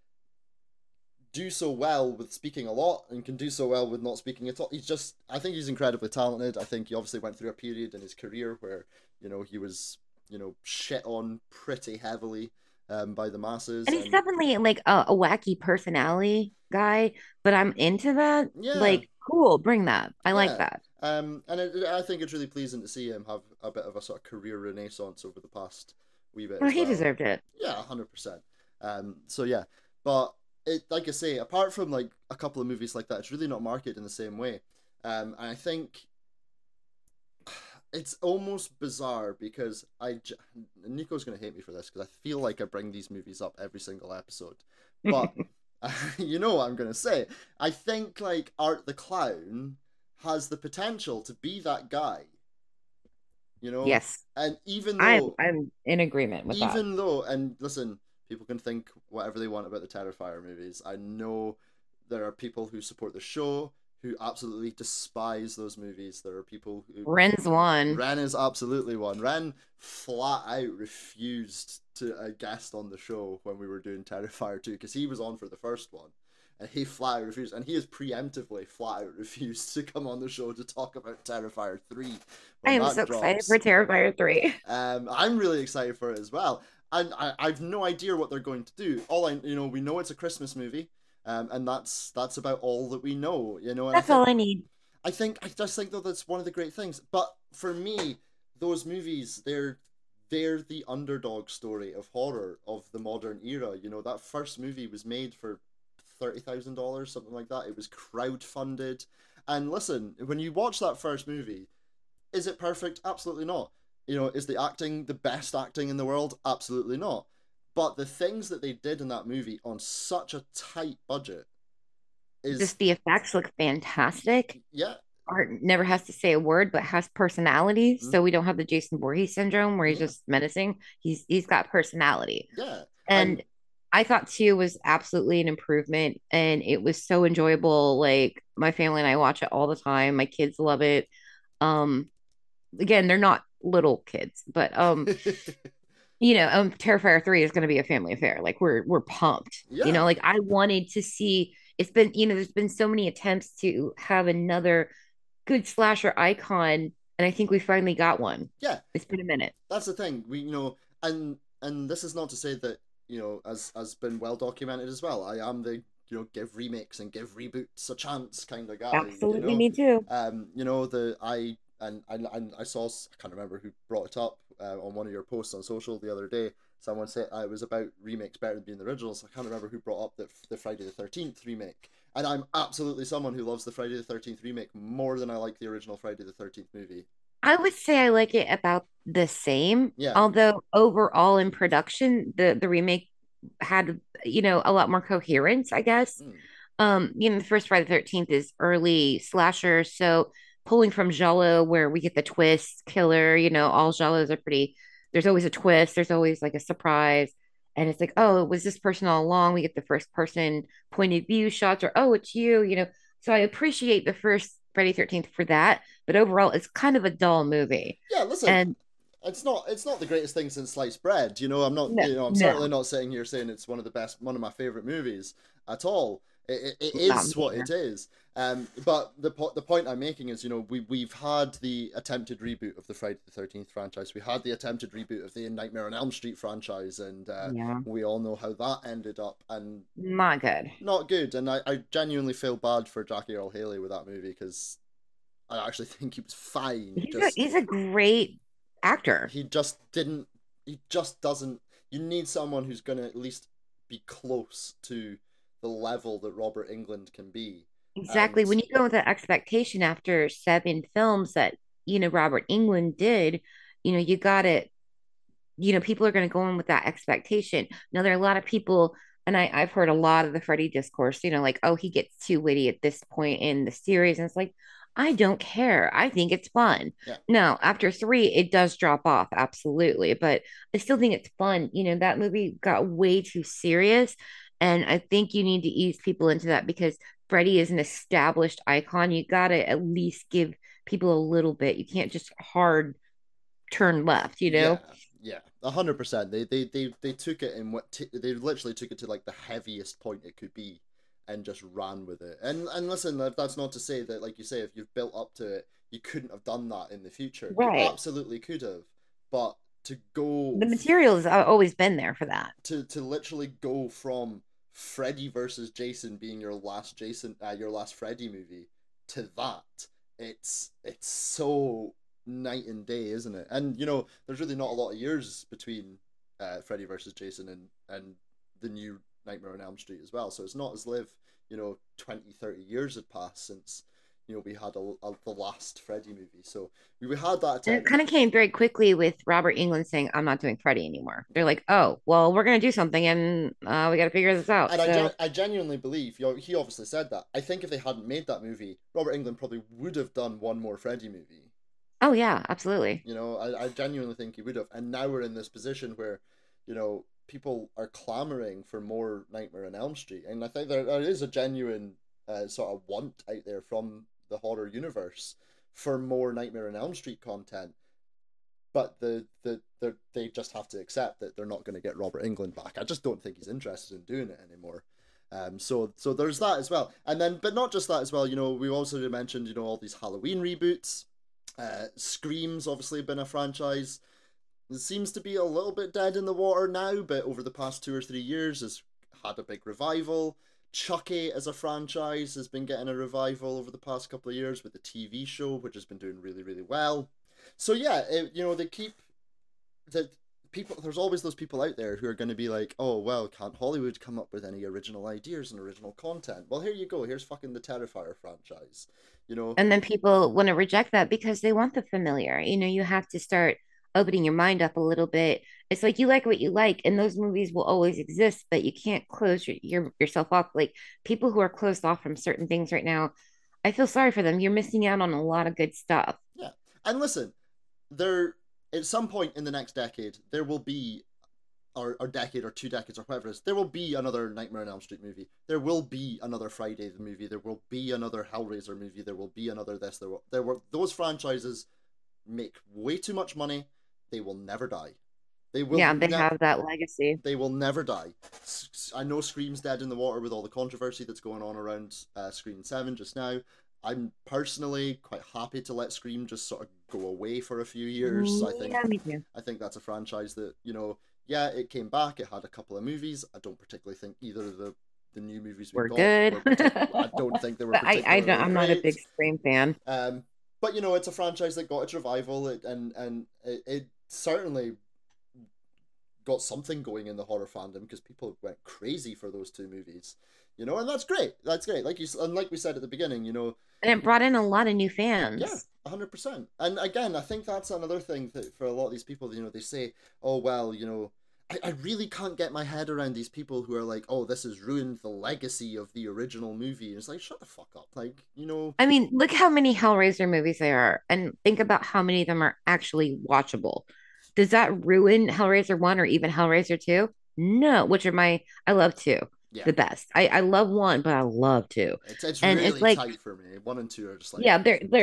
do so well with speaking a lot and can do so well with not speaking at all. I think he's incredibly talented. I think he obviously went through a period in his career where, you know, he was, you know, shit on pretty heavily by the masses. And he's definitely like a wacky personality guy, but I'm into that. Yeah, Like, cool, bring that. I like yeah. that. I think it's really pleasing to see him have a bit of a sort of career renaissance over the past wee bit Well, as he well. deserved it. Yeah, 100%. So yeah, but it, like I say, apart from like a couple of movies like that, it's really not marketed in the same way. And I think it's almost bizarre because Nico's gonna hate me for this because I feel like I bring these movies up every single episode, but you know what I'm gonna say. I think like Art the Clown has the potential to be that guy, you know, Yes, and I'm in agreement with that. even though, and listen, people can think whatever they want about the Terrifier movies. I know there are people who support the show who absolutely despise those movies. There are people who Ren's one. Ren is absolutely one. Ren flat out refused to guest on the show when we were doing Terrifier 2 because he was on for the first one. And he flat out refused, and he has preemptively flat out refused to come on the show to talk about Terrifier 3 I when am that so excited drops. for Terrifier 3. I'm really excited for it as well. And I've no idea what they're going to do. We know it's a Christmas movie, and that's about all that we know, you know. And That's all I need. I just think though that's one of the great things. But for me, those movies, they're the underdog story of horror of the modern era. You know, that first movie was made for $30,000, something like that. It was crowdfunded. And listen, when you watch that first movie, is it perfect? Absolutely not. You know, is the acting the best acting in the world? Absolutely not. But the things that they did in that movie on such a tight budget is, Just the effects look fantastic. yeah, Art never has to say a word, but has personality. mm, So we don't have the Jason Voorhees syndrome where he's yeah, just menacing. He's got personality. yeah. And And I thought two was absolutely an improvement, and it was so enjoyable. Like my family and I watch it all the time. My kids love it. Um, again, they're not little kids, but Terrifier 3 is going to be a family affair. Like we're pumped. yeah, Like I wanted to see. It's been there's been so many attempts to have another good slasher icon, and I think we finally got one. yeah. It's been a minute. That's the thing. We, you know, and this is not to say that as been well documented as well. I am the give remakes and give reboots a chance kind of guy. Absolutely, me too. The I saw, I can't remember who brought it up on one of your posts on social the other day. Someone said it was about remakes better than being the originals. I can't remember who brought up the Friday the 13th remake. And I'm absolutely someone who loves the Friday the 13th remake more than I like the original Friday the 13th movie. I would say I like it about the same, Yeah. although overall in production, the remake had, a lot more coherence, I guess. Mm. The first Friday the 13th is early slasher, so pulling from Giallo where we get the twist killer, all Giallos are pretty, there's always a twist, there's always like a surprise. And it's like, oh, it was this person all along. We get the first person point of view shots, or oh, it's you. So I appreciate the first Friday 13th for that, but overall it's kind of a dull movie. Yeah, listen, And it's not the greatest thing since sliced bread. I'm not, no, I'm certainly no, not sitting here saying it's one of my favorite movies at all. It not is me what either. it is. But the point I'm making is, we've had the attempted reboot of the Friday the 13th franchise. We had the attempted reboot of the Nightmare on Elm Street franchise, and Yeah, we all know how that ended up, and not good. not good. And I genuinely feel bad for Jackie Earl Haley with that movie because I actually think he was fine. He's a great actor. He just didn't. He just doesn't. You need someone who's going to at least be close to the level that Robert England can be. Exactly. And When you go with the expectation after seven films that, Robert England did, you got it. People are going to go in with that expectation. Now, there are a lot of people, and I've heard a lot of the Freddie discourse, like, oh, he gets too witty at this point in the series. And it's like, I don't care. I think it's fun. yeah, Now, after three, it does drop off, absolutely. But I still think it's fun. That movie got way too serious. And I think you need to ease people into that because Freddie is an established icon. You got to at least give people a little bit. You can't just hard turn left. yeah, yeah, 100%. They took it in they literally took it to like the heaviest point it could be, and just ran with it. And listen, that's not to say that, like you say, if you've built up to it, you couldn't have done that in the future. You Right. absolutely could have, but to go The materials always been there for that. to literally go from Freddy versus Jason being your last Freddy movie to that, it's so night and day, isn't it? And there's really not a lot of years between Freddy versus Jason and the new Nightmare on Elm Street as well. So it's not as if 20, 30 years had passed since we had the last Freddy movie. So we had that And it attempt. kind of came very quickly with Robert England saying, I'm not doing Freddy anymore. They're like, oh, well, we're going to do something and we got to figure this out. And So, I genuinely believe, he obviously said that. I think if they hadn't made that movie, Robert Englund probably would have done one more Freddy movie. oh, yeah, absolutely. I genuinely think he would have. And now we're in this position where, people are clamoring for more Nightmare on Elm Street. And I think there is a genuine sort of want out there from the horror universe for more Nightmare on Elm Street content. But they just have to accept that they're not going to get Robert Englund back. I just don't think he's interested in doing it anymore. So there's that as well, and then but not just that as well. We also mentioned all these Halloween reboots. Scream's obviously been a franchise. It seems to be a little bit dead in the water now, but over the past 2 or 3 years has had a big revival. Chucky as a franchise has been getting a revival over the past couple of years with the TV show, which has been doing really, really well. So yeah, they keep that people. There's always those people out there who are going to be like, oh well, can't Hollywood come up with any original ideas and original content? Well, here you go. Here's fucking the Terrifier franchise. You know, And then people want to reject that because they want the familiar. You have to start opening your mind up a little bit. It's like you like what you like, and those movies will always exist, but you can't close yourself off. Like people who are closed off from certain things right now, I feel sorry for them. You're missing out on a lot of good stuff. yeah. And listen, there at some point in the next decade there will be, or decade or 2 decades or whatever it is, there will be another Nightmare on Elm Street movie. There will be another Friday the movie. There will be another Hellraiser movie. There will be another this. There were those franchises make way too much money. They will never die. They will Yeah, they never. have that legacy. They will never die. I know Scream's dead in the water with all the controversy that's going on around Scream 7 just now. I'm personally quite happy to let Scream just sort of go away for a few years. Yeah, me too. I think that's a franchise that Yeah, it came back. It had a couple of movies. I don't particularly think either of the new movies we We're got good. were particular. I But don't think they were I don't, particularly I'm not a big great. Scream fan. Um, but you know, it's a franchise that got its revival, and it certainly got something going in the horror fandom because people went crazy for those two movies. You know, and that's great. That's great. And like we said at the beginning, you know, And it brought in a lot of new yeah, fans. 100%. And again, I think that's another thing that for a lot of these people, you know, they say, oh, well, you know, I really can't get my head around these people who are like, oh, this has ruined the legacy of the original movie. And it's like, shut the fuck up. Like, you know, I mean, look how many Hellraiser movies there are, and think about how many of them are actually watchable. Does that ruin Hellraiser 1 or even Hellraiser 2? No, which are I love 2 yeah, the best. I love 1, but I love 2. it's And it's really like, tight for me. One and two are just like, yeah,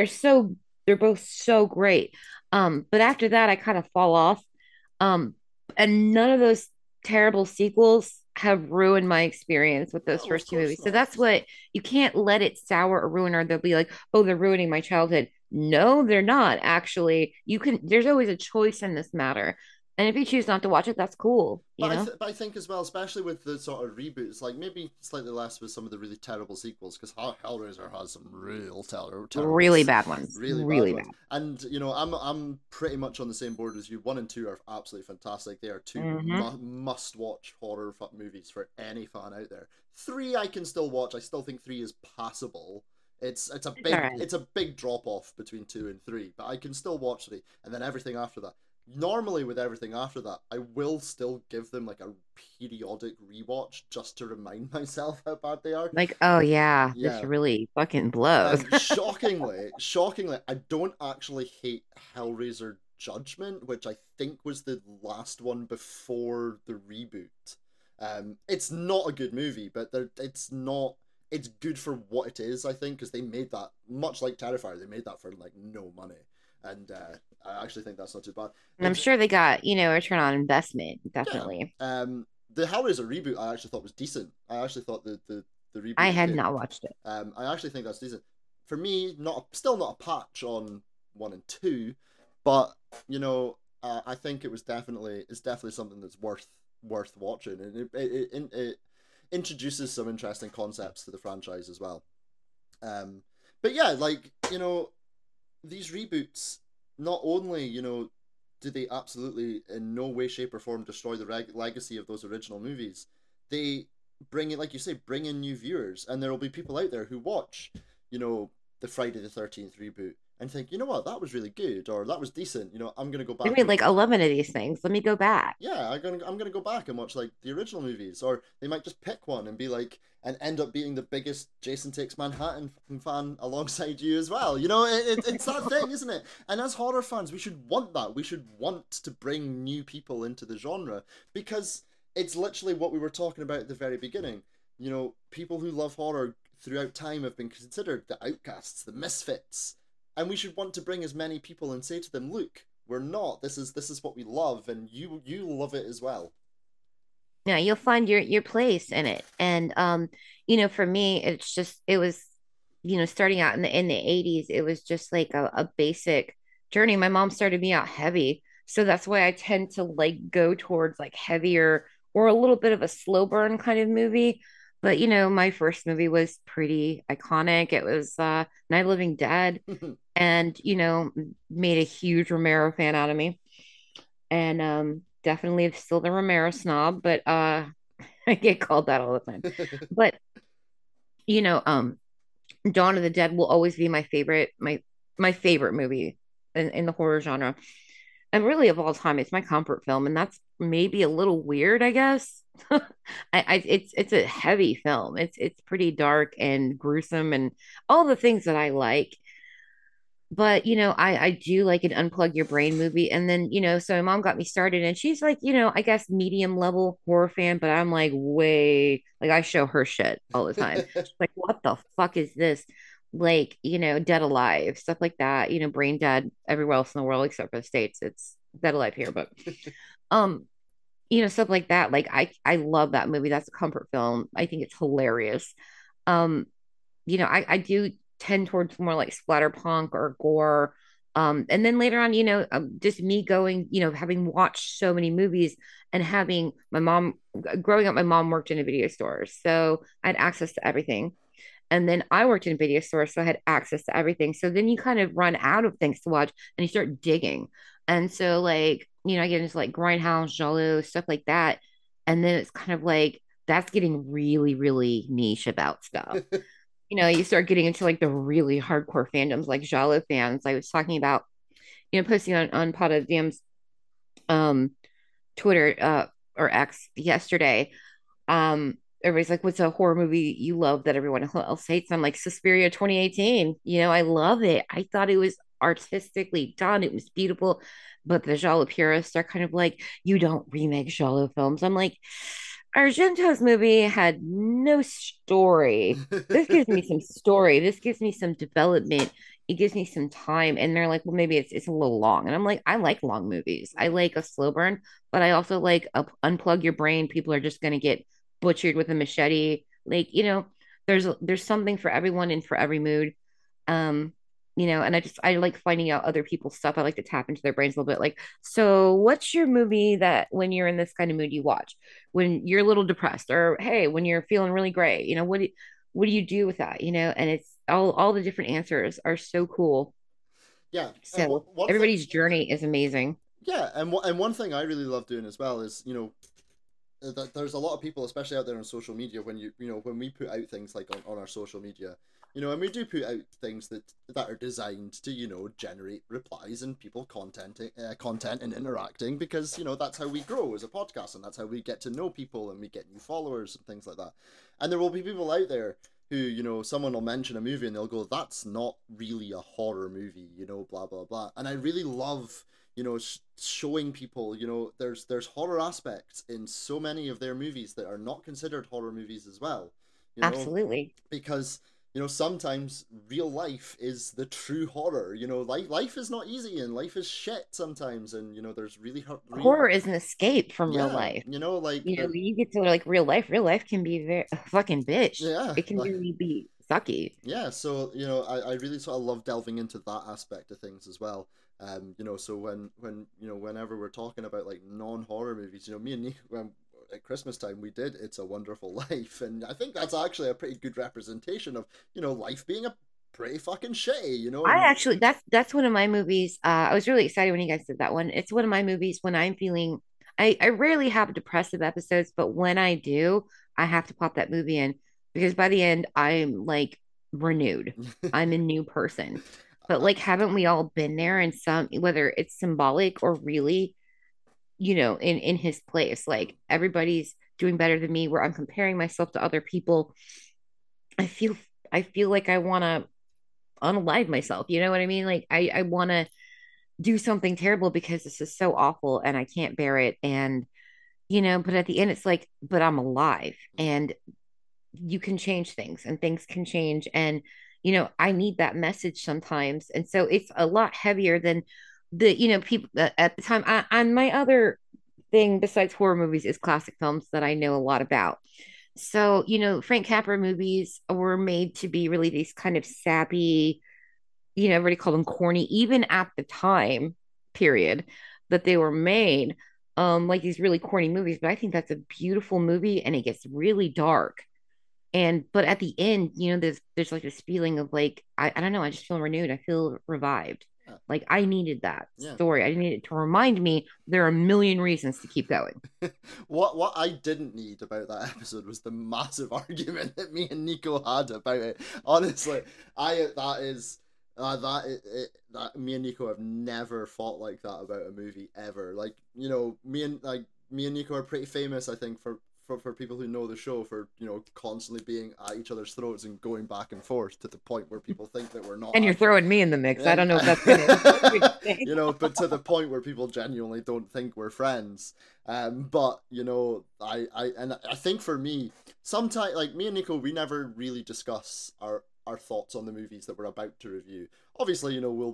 they're both so great. But after that I kind of fall off. Um, and none of those terrible sequels have ruined my experience with those no, of first two course movies. So not. that's what you can't let it sour or ruin, or they'll be like, oh, they're ruining my childhood. No, they're not. Actually, there's always a choice in this matter. And if you choose not to watch it, that's cool, you know? But I think as well, especially with the sort of reboots, like maybe slightly less with some of the really terrible sequels, because Hellraiser has some real terrible, Really bad ones. really bad Really ones. bad. And you know, I'm pretty much on the same board as you. One and two are absolutely fantastic. They are two Hmm. must watch horror movies for any fan out there. Three I can still watch. I still think three is passable. It's all right. It's a big drop off between two and three, but I can still watch three, and then everything after that. Normally with everything after that, I will still give them like a periodic rewatch just to remind myself how bad they are. Like, oh yeah, this Yeah. really fucking blows. And shockingly, I don't actually hate Hellraiser Judgment, which I think was the last one before the reboot. It's not a good movie, but it's not. It's good for what it is, I think, because they made that much like Terrifier. They made that for like no money, and I actually think that's not too bad. And I'm It's sure they got, a return on investment, Yeah. definitely. The Hellraiser reboot I actually thought was decent. I actually thought the I reboot that had came. not watched it. I actually think that's decent. For me, still not a patch on one and two, but you know, I think it's definitely something that's worth watching, and it introduces some interesting concepts to the franchise as well. But yeah, like you know, these reboots not only do they absolutely in no way, shape, or form destroy the legacy of those original movies, they bring in, like you say, bring in new viewers, and there will be people out there who watch, the Friday the 13th reboot and think, you know what, that was really good, or that was decent. I'm gonna go I back made and like 11 of these things. Let me go back. yeah, I'm gonna go back and watch like the original movies, or they might just pick one and be like, and end up being the biggest Jason Takes Manhattan fan alongside you as well. It's that thing, isn't it? And as horror fans, we should want that. We should want to bring new people into the genre because it's literally what we were talking about at the very beginning. People who love horror throughout time have been considered the outcasts, the misfits, and we should want to bring as many people and say to them, look, we're not. This is what we love, and you love it as well. Yeah, you'll find your place in it. And for me, it was, starting out in the 80s, it was just like a basic journey. My mom started me out heavy. So that's why I tend to like go towards like heavier or a little bit of a slow burn kind of movie. But my first movie was pretty iconic. It was Night of the Living Dead, and made a huge Romero fan out of me. And definitely still the Romero snob, but I get called that all the time. But you know, um Dawn of the Dead will always be my favorite movie in the horror genre. And really of all time, it's my comfort film. And that's maybe a little weird, I guess. It's a heavy film. It's pretty dark and gruesome and all the things that I like. But I do like an unplug your brain movie. And then so my mom got me started, and she's like, I guess medium level horror fan, but I'm like way, like, I show her shit all the time. She's like, what the fuck is this? Like, Dead Alive, stuff like that. Brain Dead everywhere else in the world except for the States, it's Dead Alive here. But um stuff like that, like I love that movie. That's a comfort film. I think it's hilarious. um I do tend towards more like splatterpunk or gore. And then later on, just me going, having watched so many movies and having my mom growing up, my mom worked in a video store. So I had access to everything. And then I worked in a video store, so I had access to everything. So then you kind of run out of things to watch and you start digging. And so, like, I get into like Grindhouse, Jalo, stuff like that. And then it's kind of like that's getting really, really niche about stuff. You start getting into like the really hardcore fandoms, like Jalo fans. I was talking about, posting on Pot of Dam's um Twitter or X yesterday. Everybody's like, what's a horror movie you love that everyone else hates? I'm like, Suspiria 2018. I love it. I thought it was artistically done. It was beautiful. But the Giallo purists are kind of like, you don't remake Giallo films. I'm like, Argento's movie had no story. This gives me some story. This gives me some development. It gives me some time. And they're like, well, maybe it's a little long. And I'm like, I like long movies. I like a slow burn, but I also like unplug your brain. People are just going to get butchered with a machete. Like, there's something for everyone and for every mood. Um, and I like finding out other people's stuff. I like to tap into their brains a little bit. Like, so what's your movie that when you're in this kind of mood you watch? When you're a little depressed, or hey, when you're feeling really great, what do you do with that? And it's all the different answers are so cool. Yeah, and So one thing, everybody's journey is amazing. yeah, and one thing I really love doing as well is there's a lot of people, especially out there on social media, when when we put out things like on our social media, and we do put out things that are designed to generate replies and people content and interacting, because that's how we grow as a podcast, and that's how we get to know people and we get new followers and things like that. And there will be people out there who someone will mention a movie and they'll go, that's not really a horror movie, blah blah blah. And I really love showing people, there's horror aspects in so many of their movies that are not considered horror movies as well, Absolutely. because sometimes real life is the true horror. Life is not easy and life is shit sometimes, and there's really Horror is an escape from real yeah, life. like You get to like real life. Real life can be very a fucking bitch. yeah, It can like really be sucky. yeah. So I really sort of love delving into that aspect of things as well. So whenever we're talking about like non-horror movies, me and Nick, at Christmas time we did It's a Wonderful Life, and I think that's actually a pretty good representation of life being a pretty fucking shitty, I and actually that's one of my movies. I was really excited when you guys did that one. It's one of my movies when I'm feeling I rarely have depressive episodes, but when I do, I have to pop that movie in because by the end I'm like renewed. I'm a new person. But like haven't we all been there in some whether it's symbolic or really, in his place. Like everybody's doing better than me where I'm comparing myself to other people. I feel I feel like I want to unalive myself. You know what I mean? Like I want to do something terrible because this is so awful and I can't bear it. And, but at the end, it's like, but I'm alive and you can change things and things can change. And, I need that message sometimes. And so it's a lot heavier than people at the time. On my other thing besides horror movies is classic films that I know a lot about. So, Frank Capra movies were made to be really these kind of sappy, everybody called them corny, even at the time period that they were made, like these really corny movies. But I think that's a beautiful movie and it gets really dark. And but at the end, there's like this feeling of like, I don't know, I just feel renewed. I feel revived. yeah, Like I needed that yeah. story. I needed it to remind me there are a million reasons to keep going. What I didn't need about that episode was the massive argument that me and Nico had about it. Honestly, I that is that me and Nico have never fought like that about a movie ever. Like me and Nico are pretty famous, I think, for people who know the show, for constantly being at each other's throats and going back and forth to the point where people think that we're not And you're actually, throwing me in the mix. I and don't know if that's gonna but to the point where people genuinely don't think we're friends. But I think for me, sometimes, like, me and Nico, we never really discuss our thoughts on the movies that we're about to review. Obviously,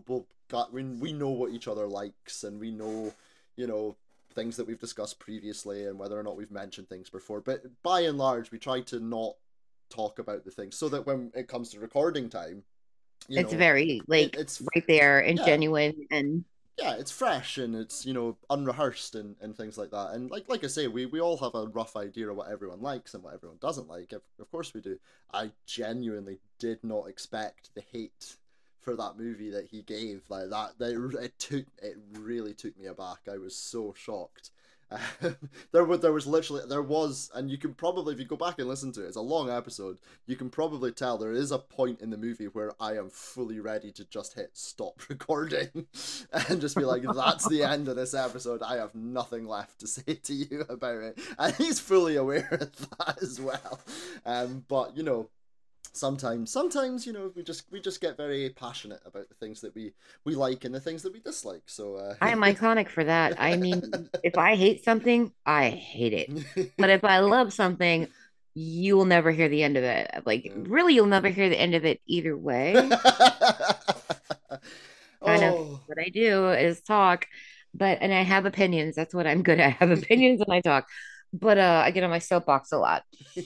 we know what each other likes, and we know things that we've discussed previously and whether or not we've mentioned things before. But by and large, we try to not talk about the things, so that when it comes to recording time, you It's know, very like it's right there and yeah, genuine and yeah, it's fresh and it's, you know, unrehearsed and things like that. And like I say, we all have a rough idea of what everyone likes and what everyone doesn't like. Of course we do. I genuinely did not expect the hate for that movie that he gave. Like it really took me aback. I was so shocked. There was, and you can probably, if you go back and listen to it, it's a long episode. You can probably tell there is a point in the movie where I am fully ready to just hit stop recording and just be like, that's the end of this episode. I have nothing left to say to you about it. And he's fully aware of that as well. But you know, sometimes you know we just get very passionate about the things that we like and the things that we dislike. So I am iconic for that. I mean, if I hate something, I hate it. But if I love something, you will never hear the end of it. Like, yeah. really, you'll never hear the end of it either way. Kind of Oh. what I do is talk, and I have opinions. That's what I'm good at. I have opinions and I talk. But I get on my soapbox a lot.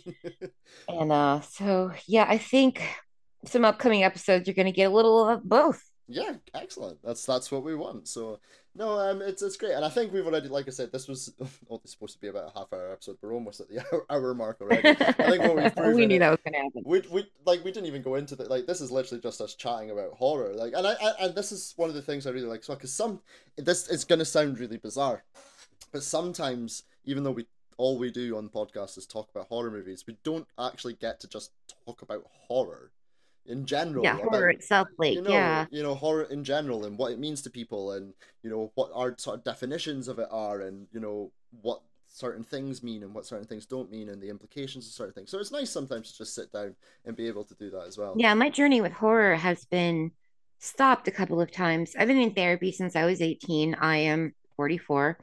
And so yeah, I think some upcoming episodes you're gonna get a little of both. Yeah, excellent. That's what we want. So no, it's great, and I think we've already, like I said, this was only supposed to be about a half-hour episode. We're almost at the hour mark already. I think what we've We proven knew it. that was gonna happen. We didn't even go into the, like, this is literally just us chatting about horror. Like, and this is one of the things I really like as well, because this is gonna sound really bizarre, but sometimes even though we do on podcasts is talk about horror movies, we don't actually get to just talk about horror in Yeah, general, horror about, itself, like, yeah. horror in general and what it means to people, and you know what our sort of definitions of it are, and you know what certain things mean and what certain things don't mean, and the implications of certain things. So it's nice sometimes to just sit down and be able to do that as well. Yeah, my journey with horror has been stopped a couple of times. I've been in therapy since I was 18. I am 44.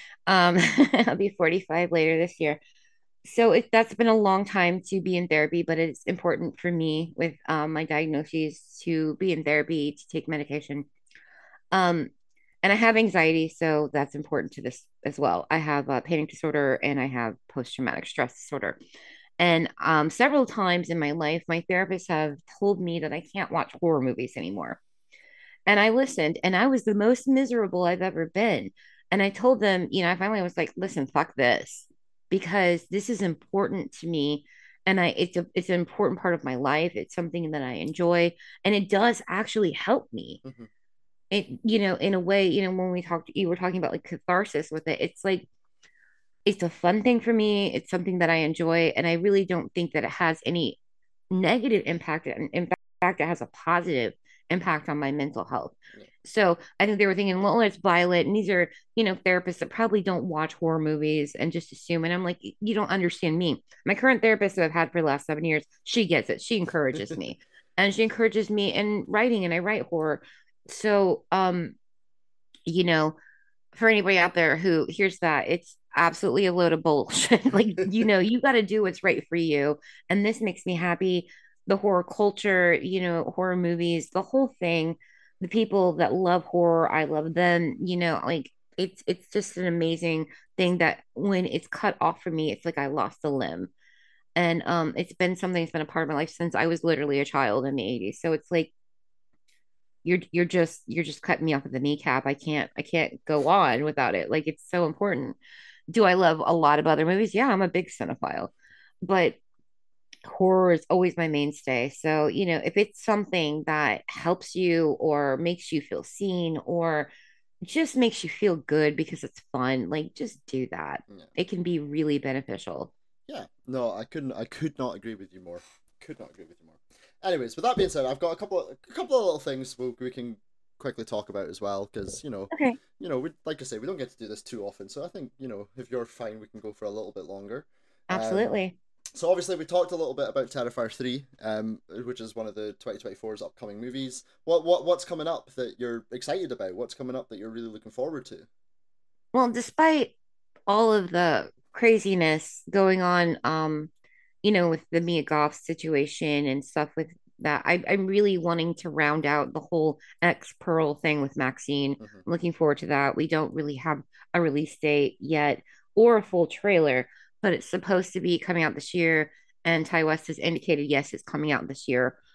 I'll be 45 later this year. So that's been a long time to be in therapy, but it's important for me with my diagnoses to be in therapy, to take medication. Um, and I have anxiety, so that's important to this as well. I have a panic disorder and I have post-traumatic stress disorder. And several times in my life, my therapists have told me that I can't watch horror movies anymore. And I listened, and I was the most miserable I've ever been. And I told them, I finally was like, listen, fuck this, because this is important to me. And it's an important part of my life. It's something that I enjoy, and it does actually help me. Hmm. It, in a way, when you were talking about like catharsis with it, it's like it's a fun thing for me. It's something that I enjoy, and I really don't think that it has any negative impact. And in fact, it has a positive impact on my mental health. Yeah. So I think they were thinking, well, it's Violet, and these are, therapists that probably don't watch horror movies and just assume. And I'm like, you don't understand me. My current therapist that I've had for the last 7 years, she gets it. She encourages me, and she encourages me in writing, and I write horror. So, you know, for anybody out there who hears that, it's absolutely a load of bullshit. Like, you got to do what's right for you. And this makes me happy. The horror culture, horror movies, the whole thing, the people that love horror, I love them, like it's just an amazing thing that when it's cut off from me, it's like I lost a limb. And it's been something that's been a part of my life since I was literally a child in the 80s. So it's like you're just cutting me off at the kneecap. I can't go on without it. Like, it's so important. Do I love a lot of other movies? Yeah, I'm a big cinephile, but horror is always my mainstay. So, if it's something that helps you or makes you feel seen or just makes you feel good because it's fun, like, just do that. Yeah. It can be really beneficial. Yeah. No, I could not agree with you more. Could not agree with you more. Anyways, with that being said, I've got a couple of little things we can quickly talk about as well, because Okay. we, like I say, we don't get to do this too often. So I think, if you're fine, we can go for a little bit longer. Um, Absolutely. so obviously we talked a little bit about Terrifier 3, which is one of the 2024's upcoming movies. What's coming up that you're excited about? What's coming up that you're really looking forward to? Well, despite all of the craziness going on, with the Mia Goth situation and stuff with that, I'm really wanting to round out the whole X Pearl thing with Maxine. Hmm. I'm looking forward to that. We don't really have a release date yet or a full trailer, but it's supposed to be coming out this year. And Ty West has indicated, yes, it's coming out this year.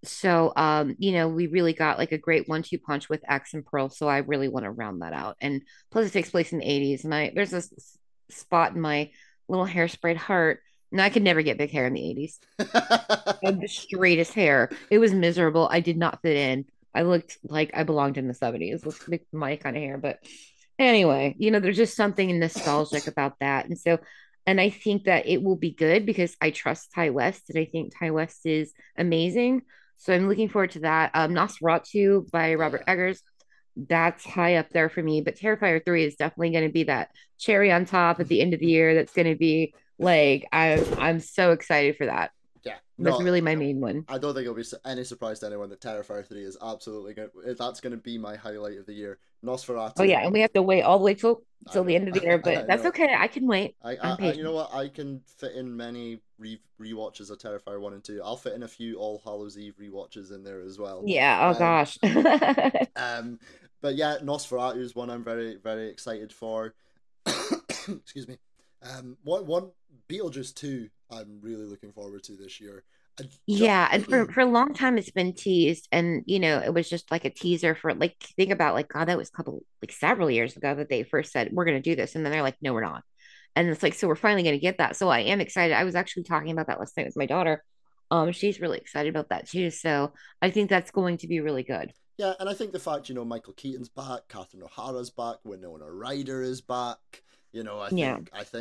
So we really got like a great 1-2 punch with Axe and Pearl. So I really want to round that out. And plus it takes place in the 80s. And there's this spot in my little hairsprayed heart. And I could never get big hair in the 80s. I had the straightest hair. It was miserable. I did not fit in. I looked like I belonged in the 70s with my kind of hair. But anyway, there's just something nostalgic about that. And I think that it will be good because I trust Ty West and I think Ty West is amazing. So I'm looking forward to that. Nosferatu by Robert Yeah. Eggers. That's high up there for me. But Terrifier 3 is definitely going to be that cherry on top at the end of the year. That's going to be like, I'm so excited for that. Yeah. That's No, really my main one. I don't think it'll be any surprise to anyone that Terrifier 3 is absolutely going to, that's going to be my highlight of the year. Oh Nosferatu, yeah, and we have to wait all the way I till the know. end of the year, but I that's know. okay. I can wait. I'm You know patient. what? I can fit in many rewatches of Terrifier 1 and 2. I'll fit in a few All Hallows Eve rewatches in there as well. Yeah. Oh Um, gosh. um, but yeah, Nosferatu is one I'm very, very excited for. Excuse me. One Beetlejuice 2 I'm really looking forward to this year. I Yeah, and for a long time it's been teased, and it was just like a teaser for like think about like God, that was a couple like several years ago that they first said we're going to do this, and then they're like, no, we're not, and it's like so we're finally going to get that. So I am excited. I was actually talking about that last night with my daughter. She's really excited about that too. So I think that's going to be really good. Yeah, and I think the fact, Michael Keaton's back, Catherine O'Hara's back, Winona Ryder is back. Yeah.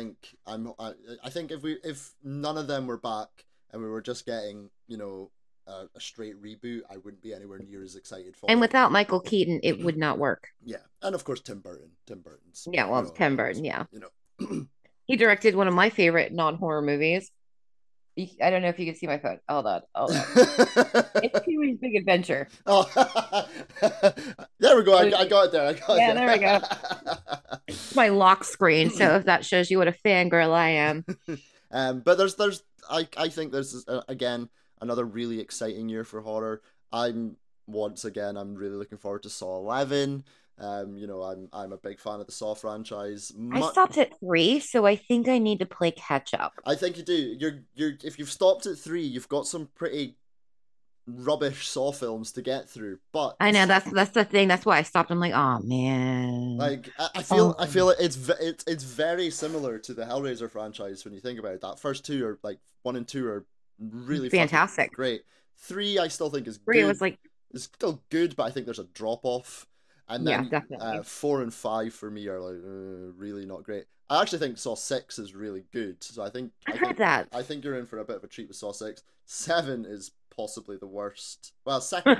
I think if none of them were back and we were just getting, a straight reboot, I wouldn't be anywhere near as excited And for it. without Michael Keaton, it would not work. Yeah, and of course Tim Burton. Tim Burton's, Yeah, well, Tim Burton, awesome. yeah. He directed one of my favorite non-horror movies. I don't know if you can see my phone. Hold on, hold on. It's Pee-wee's Big Adventure. Oh, there we go. Oh, I got it there. I got yeah, there we go. it It's my lock screen, so if that shows you what a fangirl I am. there. But I think there's again another really exciting year for horror. I'm really looking forward to Saw 11. I'm a big fan of the Saw franchise. I stopped at 3, so I think I need to play catch up. I think you do. If you've stopped at 3, you've got some pretty rubbish Saw films to get through. But I know that's the thing. That's why I stopped. I'm like, oh man. like I Oh, feel it's very similar to the Hellraiser franchise when you think about it. That first two are like 1 and 2 are really fucking fantastic. great. 3 I still think is 3 good. was like, It's still good, but I think there's a drop off. And yeah, then definitely. 4 and 5 for me are like really not great. I actually think Saw 6 is really good. So I've heard that. I think you're in for a bit of a treat with Saw 6. 7 is possibly the worst. Well,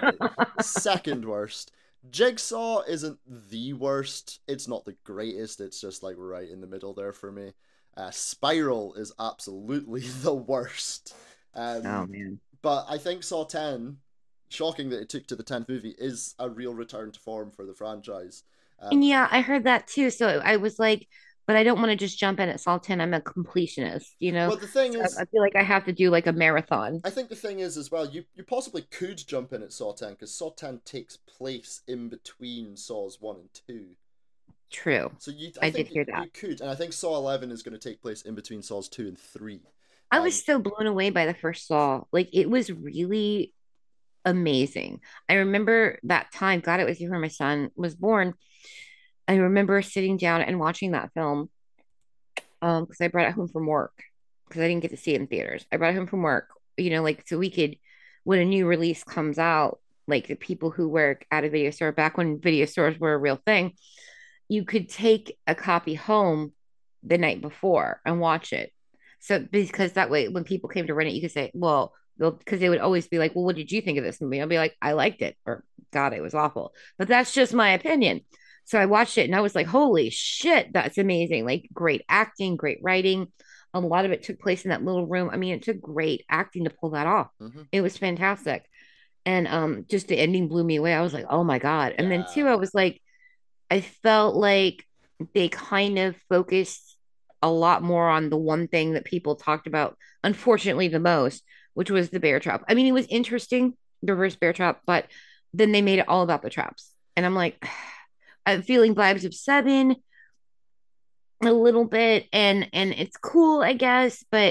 second worst. Jigsaw isn't the worst. It's not the greatest. It's just like right in the middle there for me. Spiral is absolutely the worst. Oh Um, man. but I think Saw 10, shocking that it took to the 10th movie, is a real return to form for the franchise. And Um, yeah, I heard that too. So I was like, but I don't want to just jump in at Sultan. I'm a completionist. but the thing So is, I feel like I have to do like a marathon. I think the thing is as well, you possibly could jump in at Saw 10 because Saw 10 takes place in between Saws 1 and 2. True. So I I did think hear you that. could, and I think Saw 11 is going to take place in between Saws 2 and 3. I was Um, so blown away by the first Saw. Like it was really amazing. I remember that time, God, it was before my son was born. I remember sitting down and watching that film because I brought it home from work because I didn't get to see it in theaters. I brought it home from work, like so we could when a new release comes out, like the people who work at a video store back when video stores were a real thing, you could take a copy home the night before and watch it. So because that way when people came to rent it, you could say, well, because they would always be like, well, what did you think of this movie? I'll be like, I liked it, or God, it was awful. But that's just my opinion. So I watched it and I was like, holy shit, that's amazing. Like great acting, great writing. A lot of it took place in that little room. I mean, it took great acting to pull that off. mhm. It was fantastic. And just the ending blew me away. I was like, oh my God. And then Yeah. two, I was like, I felt like they kind of focused a lot more on the one thing that people talked about, unfortunately, the most, which was the bear trap. I mean, it was interesting, the reverse bear trap, but then they made it all about the traps. And I'm like, I'm feeling vibes of Seven a little bit, and it's cool, I guess, but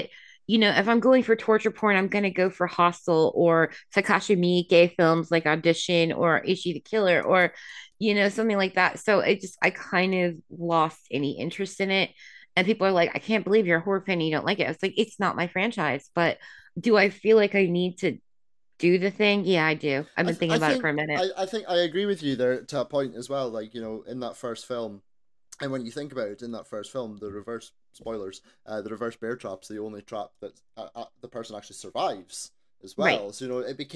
if I'm going for torture porn, I'm going to go for Hostel or Takashi Miike films like Audition or Ishi the Killer or, something like that. So I kind of lost any interest in it. And people are like, I can't believe you're a horror fan and you don't like it. It's like, it's not my franchise. But do I feel like I need to do the thing? Yeah, I do. I've been thinking I about it think for a minute. I think I agree with you there to a point as well. Like, in that first film, and when you think about it, in that first film, the reverse spoilers, the reverse bear trap's the only trap that the person actually survives as Right. well. So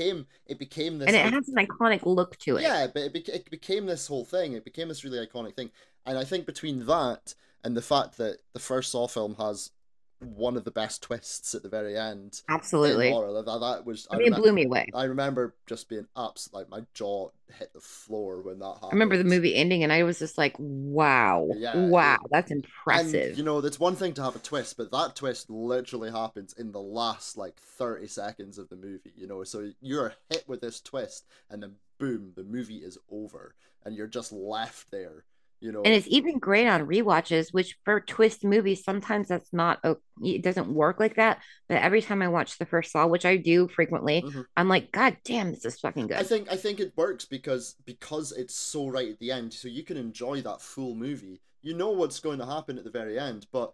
it became And this it has an iconic look to it. yeah, but it became this whole thing. It became this really iconic thing, and I think between that and the fact that the first Saw film has one of the best twists at the very end in Absolutely. horror, that was I mean, it blew me away. I remember just being like my jaw hit the floor when that I remember the happened. movie ending and I was just like, wow, Yeah, wow, that's and impressive. it's one thing to have a twist, but that twist literally happens in the last like 30 seconds of the movie. So you're hit with this twist, and then boom, the movie is over, and you're just left there. You And know, it's even great on rewatches, which for twist movies, sometimes that's not, it doesn't work like that. But every time I watch the first Saw, which I do frequently, Mhm. I'm like, God damn, this is fucking I good. think I think it works because it's so right at the end, so you can enjoy that full movie. You know what's going to happen at the very end, but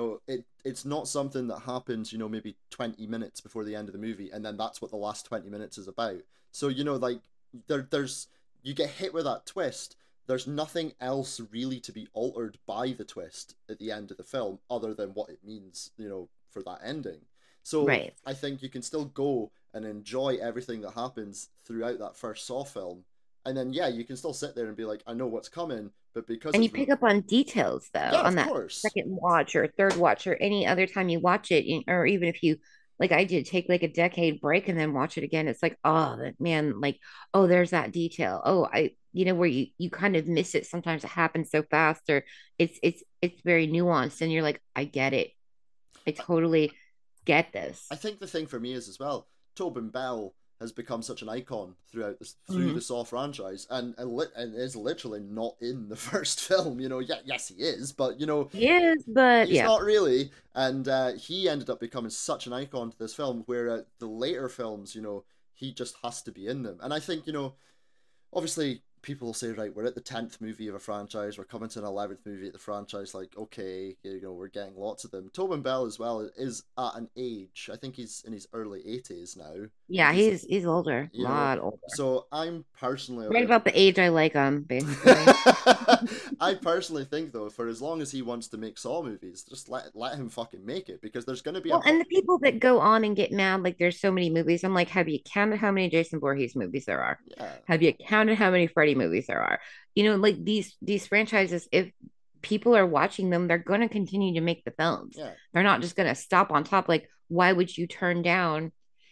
it's not something that happens, maybe 20 minutes before the end of the movie, and then that's what the last 20 minutes is about. So, like there's you get hit with that twist. There's nothing else really to be altered by the twist at the end of the film other than what it means, for that ending. So Right. I think you can still go and enjoy everything that happens throughout that first Saw film. And then, yeah, you can still sit there and be like, I know what's coming, but because And it's you pick up on details though yeah, on of that course, second watch or third watch or any other time you watch it, or even if you like I did take like a decade break and then watch it again, it's like, oh that man, like, oh, there's that detail. Oh, where you kind of miss it. Sometimes it happens so fast or it's very nuanced and you're like, I get it. I totally get I this. think the thing for me is as well, Tobin Bell has become such an icon through Mhm. the Saw franchise, and is literally not in the first film. Yeah, yes, he is, but Yes, but he's yeah. not really. And he ended up becoming such an icon to this film, where the later films, he just has to be in them. And I think obviously people will say, right, we're at the 10th movie of a franchise, we're coming to an 11th movie at the franchise, like, okay, we're getting lots of them. Tobin Bell as well is at an age, I think he's in his early 80s now, and Yeah, he's older, a you know lot older. so I'm personally of Right the about the age I like him, basically. I personally think though, for as long as he wants to make Saw movies, just let him fucking make it, because there's going to be a Well, and the people that go on and get mad, like there's so many movies. I'm like, have you counted how many Jason Voorhees movies there are? yeah, Have you counted how many Freddy movies there are? Like these franchises, if people are watching them, they're going to continue to make the films. yeah, They're not just going to stop on top. Like, why would you turn down,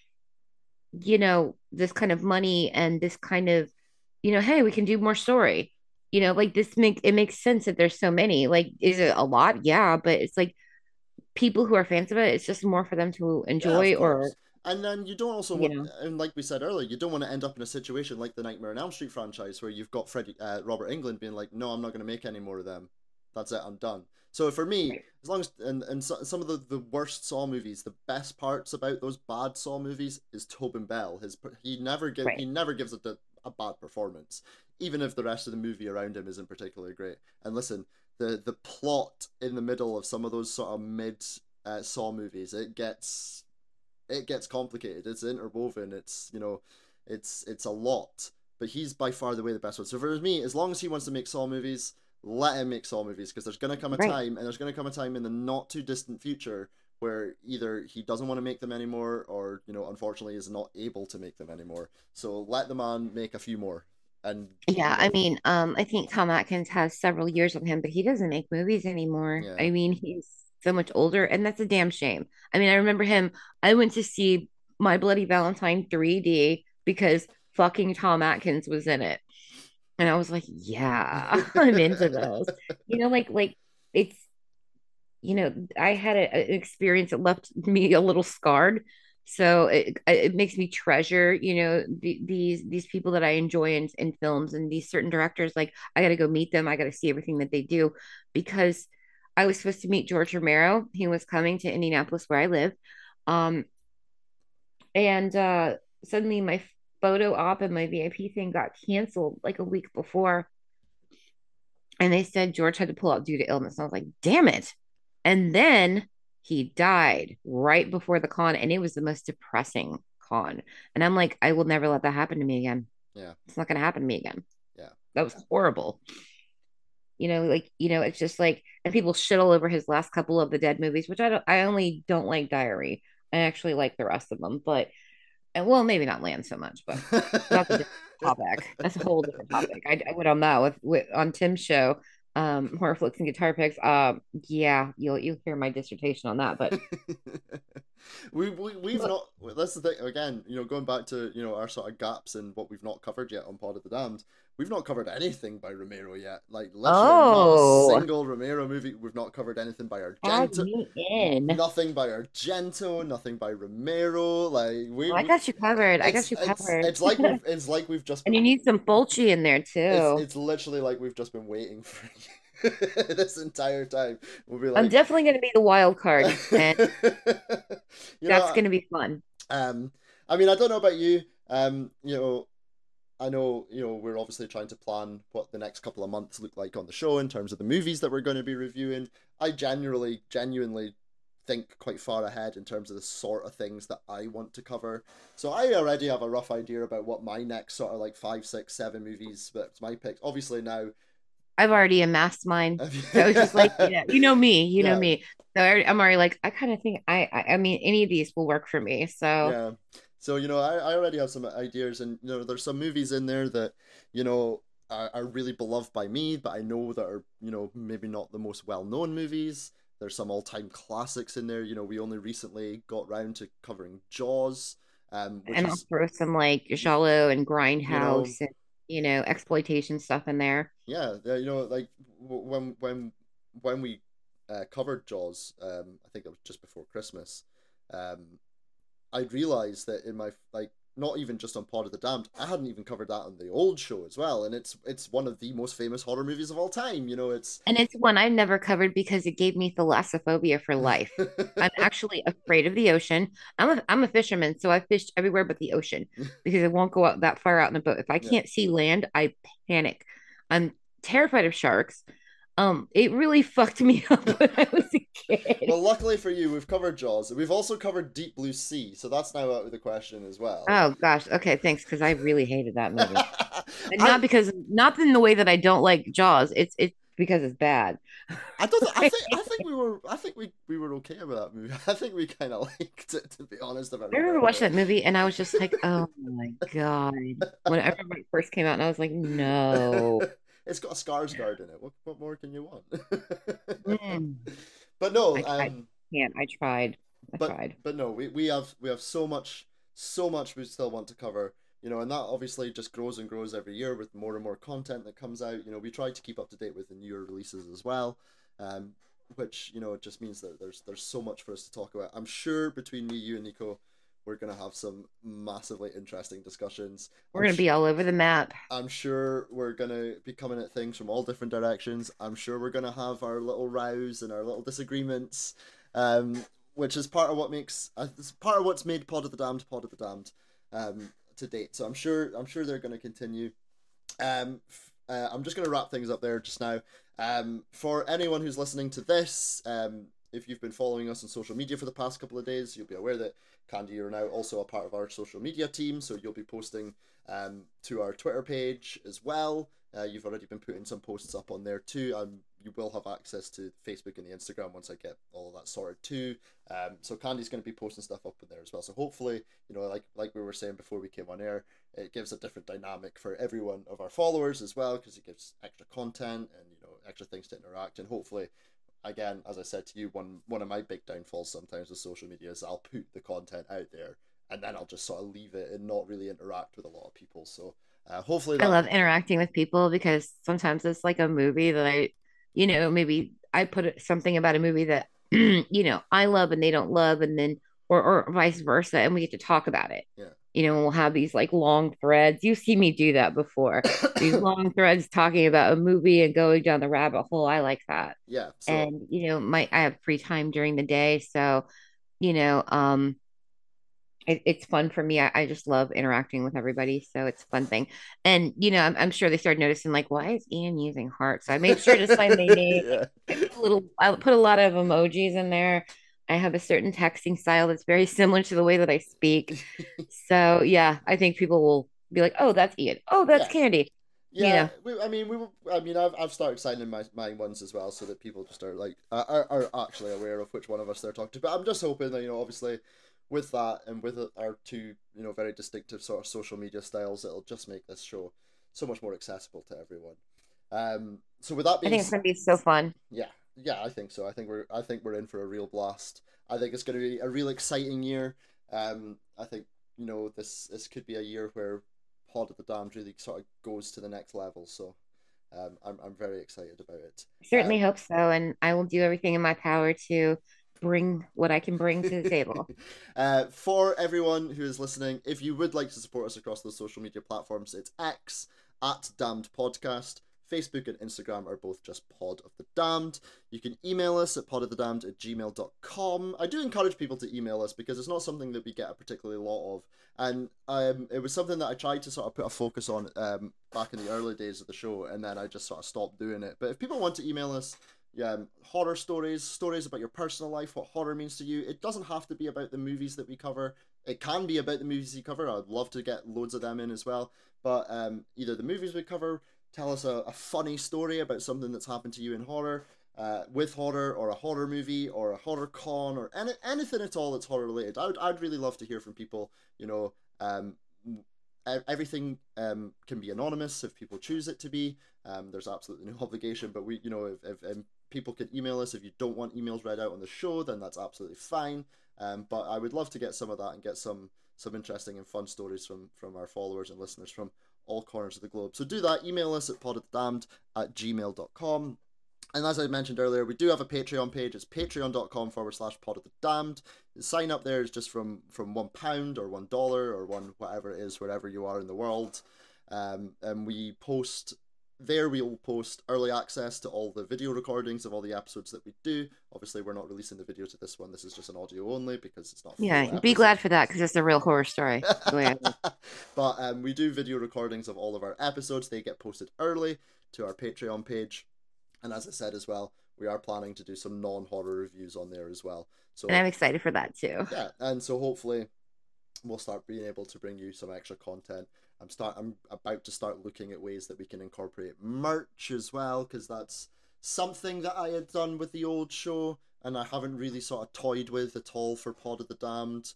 this kind of money and this kind of, hey, we can do more story. Like it makes sense that there's so many. Like, is it a lot? Yeah, but it's like people who are fans of it, it's just more for them to yeah, of enjoy or, course. And then you don't also you want, know, and like we said earlier, you don't want to end up in a situation like the Nightmare on Elm Street franchise, where you've got Robert Englund being like, no, I'm not going to make any more of them. That's it, I'm done. So for me, right, as long as and some of the worst Saw movies, the best parts about those bad Saw movies is Tobin Bell. He right. never gives a bad performance, even if the rest of the movie around him isn't particularly great. And listen, the plot in the middle of some of those sort of mid Saw movies, it gets complicated. It's interwoven. It's a lot. But he's by far the way the best one. So for me, as long as he wants to make Saw movies, let him make Saw movies, because Right. there's gonna come a time in the not too distant future where either he doesn't want to make them anymore, or unfortunately is not able to make them anymore. So let the man make a few more, and Yeah, I mean, I think Tom Atkins has several years on him, but he doesn't make movies anymore. yeah. I mean, he's so much older, and that's a damn shame. I mean, I remember him. I went to see My Bloody Valentine 3D because fucking Tom Atkins was in it. And I was like, yeah, I'm into those. Like it's, I had an experience that left me a little scarred. So it makes me treasure, these people that I enjoy in films and these certain directors. Like I got to go meet them. I got to see everything that they do because I was supposed to meet George Romero. He was coming to Indianapolis where I live. Um, and suddenly my photo op and my VIP thing got canceled like a week before. And they said George had to pull out due to illness. And I was like, damn it. And then he died right before the con. And it was the most depressing con. And I'm like, I will never let that happen to me again. Yeah. It's not going to happen to me again. Yeah. That was horrible. It's just like, and people shit all over his last couple of the Dead movies, which I only don't like Diary. I actually like the rest of them, but well, maybe not Land so much, but that's a different topic. That's a whole different topic. I went on that with on Tim's show, Horror Flicks and Guitar Picks. Yeah, you'll hear my dissertation on that, but we've not. That's the thing again. Going back to our sort of gaps in what we've not covered yet on Pod of the Damned. We've not covered anything by Romero yet. Like literally not a single Romero movie. We've not covered anything by Argento. Nothing by Argento. Nothing by Romero. Like I got you covered. I got you covered. It's like we've just. And you need some Fulci in there too. It's literally like we've just been waiting for you this entire time. We'll be like, I'm definitely going to be the wild card, and that's going to be fun. I mean, I don't know about you. I know, we're obviously trying to plan what the next couple of months look like on the show in terms of the movies that we're going to be reviewing. I genuinely think quite far ahead in terms of the sort of things that I want to cover. So I already have a rough idea about what my next sort of like 5, 6, 7 movies, but my picks. Obviously now, I've already amassed mine. So it's just like, you know me. So I'm already like, I kind of think I mean, any of these will work for me. So yeah. So, I already have some ideas, and, there's some movies in there that, are really beloved by me, but I know that are, maybe not the most well-known movies. There's some all-time classics in there. We only recently got round to covering Jaws. And I'll throw some like Giallo and Grindhouse and, exploitation stuff in there. Yeah, like when we covered Jaws, I think it was just before Christmas, I realized that in my not even just on Pod of the Damned, I hadn't even covered that on the old show as well, and it's one of the most famous horror movies of all time. It's one I've never covered because it gave me thalassophobia for life. I'm actually afraid of the ocean. I'm a fisherman, so I fished everywhere but the ocean because I won't go out that far out in a boat. If I can't see land, I panic. I'm terrified of sharks. It really fucked me up when I was a kid. Well, luckily for you, we've covered Jaws. We've also covered Deep Blue Sea, so that's now out of the question as well. Oh gosh, okay, thanks, because I really hated that movie, and not in the way that I don't like Jaws. It's because it's bad. I think we were okay about that movie. I think we kind of liked it, to be honest. I remember watching that movie, and I was just like, oh my god, whenever it first came out, and I was like, no. It's got a Skarsgård in it. What more can you want? But no, I can't. I tried. But no, we have so much we still want to cover. And that obviously just grows and grows every year with more and more content that comes out. We try to keep up to date with the newer releases as well, which it just means that there's so much for us to talk about. I'm sure between me, you, and Nico, we're going to have some massively interesting discussions. We're going to be all over the map. I'm sure we're going to be coming at things from all different directions. I'm sure we're going to have our little rows and our little disagreements, which is part of what makes it's part of what's made Pod of the Damned to date. So I'm sure they're going to continue. I'm just going to wrap things up there just now. For anyone who's listening to this, if you've been following us on social media for the past couple of days, you'll be aware that Candy, you're now also a part of our social media team, so you'll be posting to our Twitter page as well. You've already been putting some posts up on there too, and you will have access to Facebook and the Instagram once I get all of that sorted too. So Candy's going to be posting stuff up in there as well. So hopefully, like we were saying before we came on air, it gives a different dynamic for every one of our followers as well, because it gives extra content and extra things to interact, and hopefully, again, as I said to you, one of my big downfalls sometimes with social media is I'll put the content out there and then I'll just sort of leave it and not really interact with a lot of people. So hopefully I love interacting with people because sometimes it's like a movie that maybe I put something about a movie that I love and they don't love, and then or vice versa, and we get to talk about it. Yeah. We'll have these like long threads. You've seen me do that before. These long threads talking about a movie and going down the rabbit hole. I like that. Yeah. And I have free time during the day, so you know, it's fun for me. I just love interacting with everybody, so it's a fun thing. And I'm sure they started noticing like, why is Ian using hearts? So I made sure to sign my name. Yeah. I put a lot of emojis in there. I have a certain texting style that's very similar to the way that I speak. So yeah, I think people will be like, oh, that's Ian. Oh, that's Yeah. Candy. You Yeah, know, I've started signing my ones as well, so that people just are like are actually aware of which one of us they're talking to. But I'm just hoping that obviously, with that and with our two very distinctive sort of social media styles, it'll just make this show so much more accessible to everyone. So with that I being think it's gonna be so fun. yeah, yeah, I think so. I think we're in for a real blast. I think it's going to be a real exciting year. I think this could be a year where Pod of the Damned really sort of goes to the next level. So I'm very excited about it. Certainly hope so, and I will do everything in my power to bring what I can bring to the table. For everyone who is listening, if you would like to support us across those social media platforms, it's X at Damned Podcast. Facebook and Instagram are both just Pod of the Damned. You can email us at podofthedamned@gmail.com. I do encourage people to email us because it's not something that we get a particularly lot of. And it was something that I tried to sort of put a focus on back in the early days of the show, and then I just sort of stopped doing it. But if people want to email us, horror stories about your personal life, what horror means to you. It doesn't have to be about the movies that we cover. It can be about the movies you cover. I'd love to get loads of them in as well. But either the movies we cover, tell us a funny story about something that's happened to you in horror, with horror, or a horror movie, or a horror con, or anything at all that's horror related. I'd really love to hear from people. Everything can be anonymous if people choose it to be. There's absolutely no obligation, but if people can email us. If you don't want emails read out on the show, then that's absolutely fine. But I would love to get some of that and get some interesting and fun stories from our followers and listeners from all corners of the globe. So do that. Email us at podofthedamned@gmail.com. And as I mentioned earlier, we do have a Patreon page. It's patreon.com/pod of the damned. The sign up there is just from £1 or $1 or whatever it is, wherever you are in the world. And we'll post early access to all the video recordings of all the episodes that we do. Obviously, we're not releasing the video to this one. This is just an audio only because it's not full Yeah, be episode. glad for that because it's a real horror story. But we do video recordings of all of our episodes. They get posted early to our Patreon page. And as I said as well, we are planning to do some non-horror reviews on there as well. So, and I'm excited for that too. Yeah, and so hopefully we'll start being able to bring you some extra content. I'm about to start looking at ways that we can incorporate merch as well, because that's something that I had done with the old show and I haven't really sort of toyed with at all for Pod of the Damned.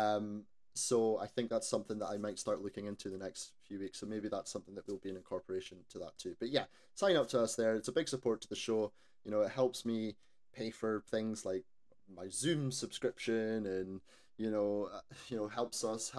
So I think that's something that I might start looking into the next few weeks. So maybe that's something that will be an incorporation to that too. But yeah, sign up to us there. It's a big support to the show. It helps me pay for things like my Zoom subscription, and helps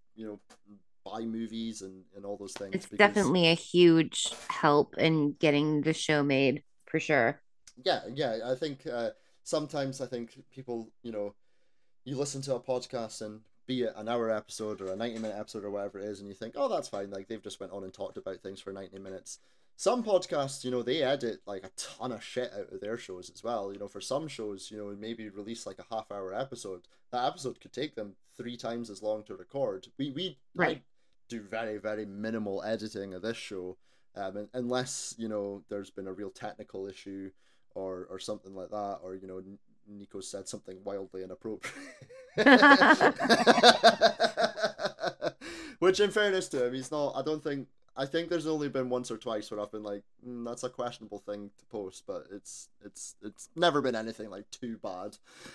buy movies and all those things. It's definitely a huge help in getting the show made for sure. Yeah. I think sometimes I think people, you listen to a podcast, and be it an hour episode or a 90-minute episode or whatever it is, and you think, oh, that's fine, like they've just went on and talked about things for 90 minutes. Some podcasts, they edit like a ton of shit out of their shows as well. For some shows, maybe release like a half-hour episode. That episode could take them 3 times as long to record. I do very, very minimal editing of this show, unless there's been a real technical issue or something like that, or Nico said something wildly inappropriate. Which, in fairness to him, he's not. I think there's only been once or twice where I've been like, that's a questionable thing to post, but it's never been anything like too bad.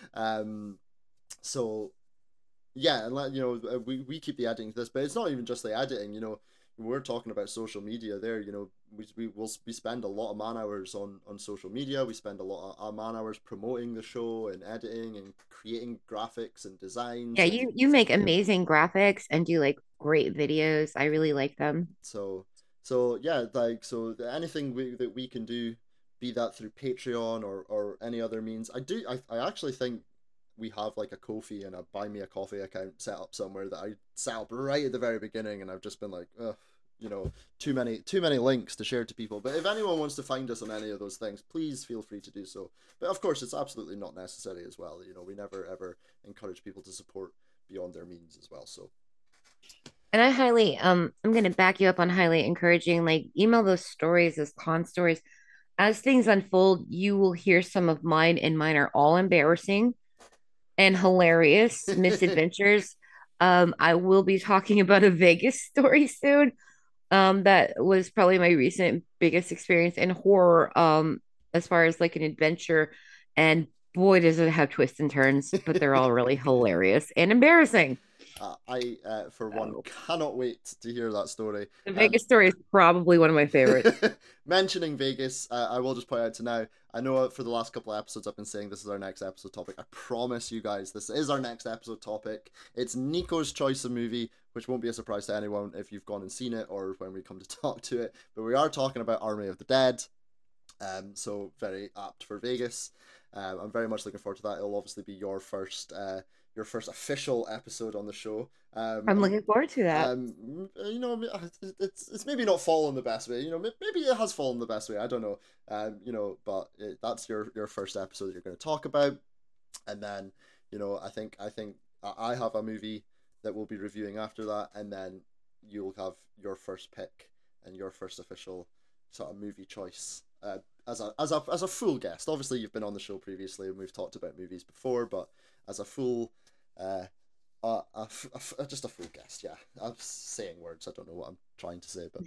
So yeah, and we keep the editing to this, but it's not even just the editing. We're talking about social media there. We spend a lot of man hours on social media. We spend a lot of man hours promoting the show and editing and creating graphics and designs. Yeah, you make amazing graphics and do like great videos. I really like them. So yeah, anything that we can do, be that through Patreon or any other means. I actually think we have like a Ko-fi and a Buy Me a Coffee account set up somewhere that I set up right at the very beginning, and I've just been like, ugh, too many links to share to people. But if anyone wants to find us on any of those things, please feel free to do so. But of course, it's absolutely not necessary as well. We never ever encourage people to support beyond their means as well. So And I highly, I'm going to back you up on highly encouraging, like email those stories, those con stories. As things unfold, you will hear some of mine, and mine are all embarrassing and hilarious misadventures. I will be talking about a Vegas story soon. That was probably my recent biggest experience in horror, as far as like an adventure. And boy, does it have twists and turns, but they're all really hilarious and embarrassing. I, for one, So cannot wait to hear that story. the Vegas story is probably one of my favorites. Mentioning Vegas, I will just point out to now, I know for the last couple of episodes I've been saying this is our next episode topic. I promise you guys, this is our next episode topic. It's Nico's choice of movie, which won't be a surprise to anyone if you've gone and seen it or when we come to talk to it. But we are talking about Army of the Dead, so very apt for Vegas. I'm very much looking forward to that. It'll obviously be your first official episode on the show. I'm looking forward to that. It's maybe not fallen the best way. Maybe it has fallen the best way. I don't know. But that's your first episode you're going to talk about, and then I have a movie that we'll be reviewing after that, and then you'll have your first pick and your first official sort of movie choice. As a full guest, obviously you've been on the show previously and we've talked about movies before, but as a full just a full guest. Yeah, I'm saying words. I don't know what I'm trying to say,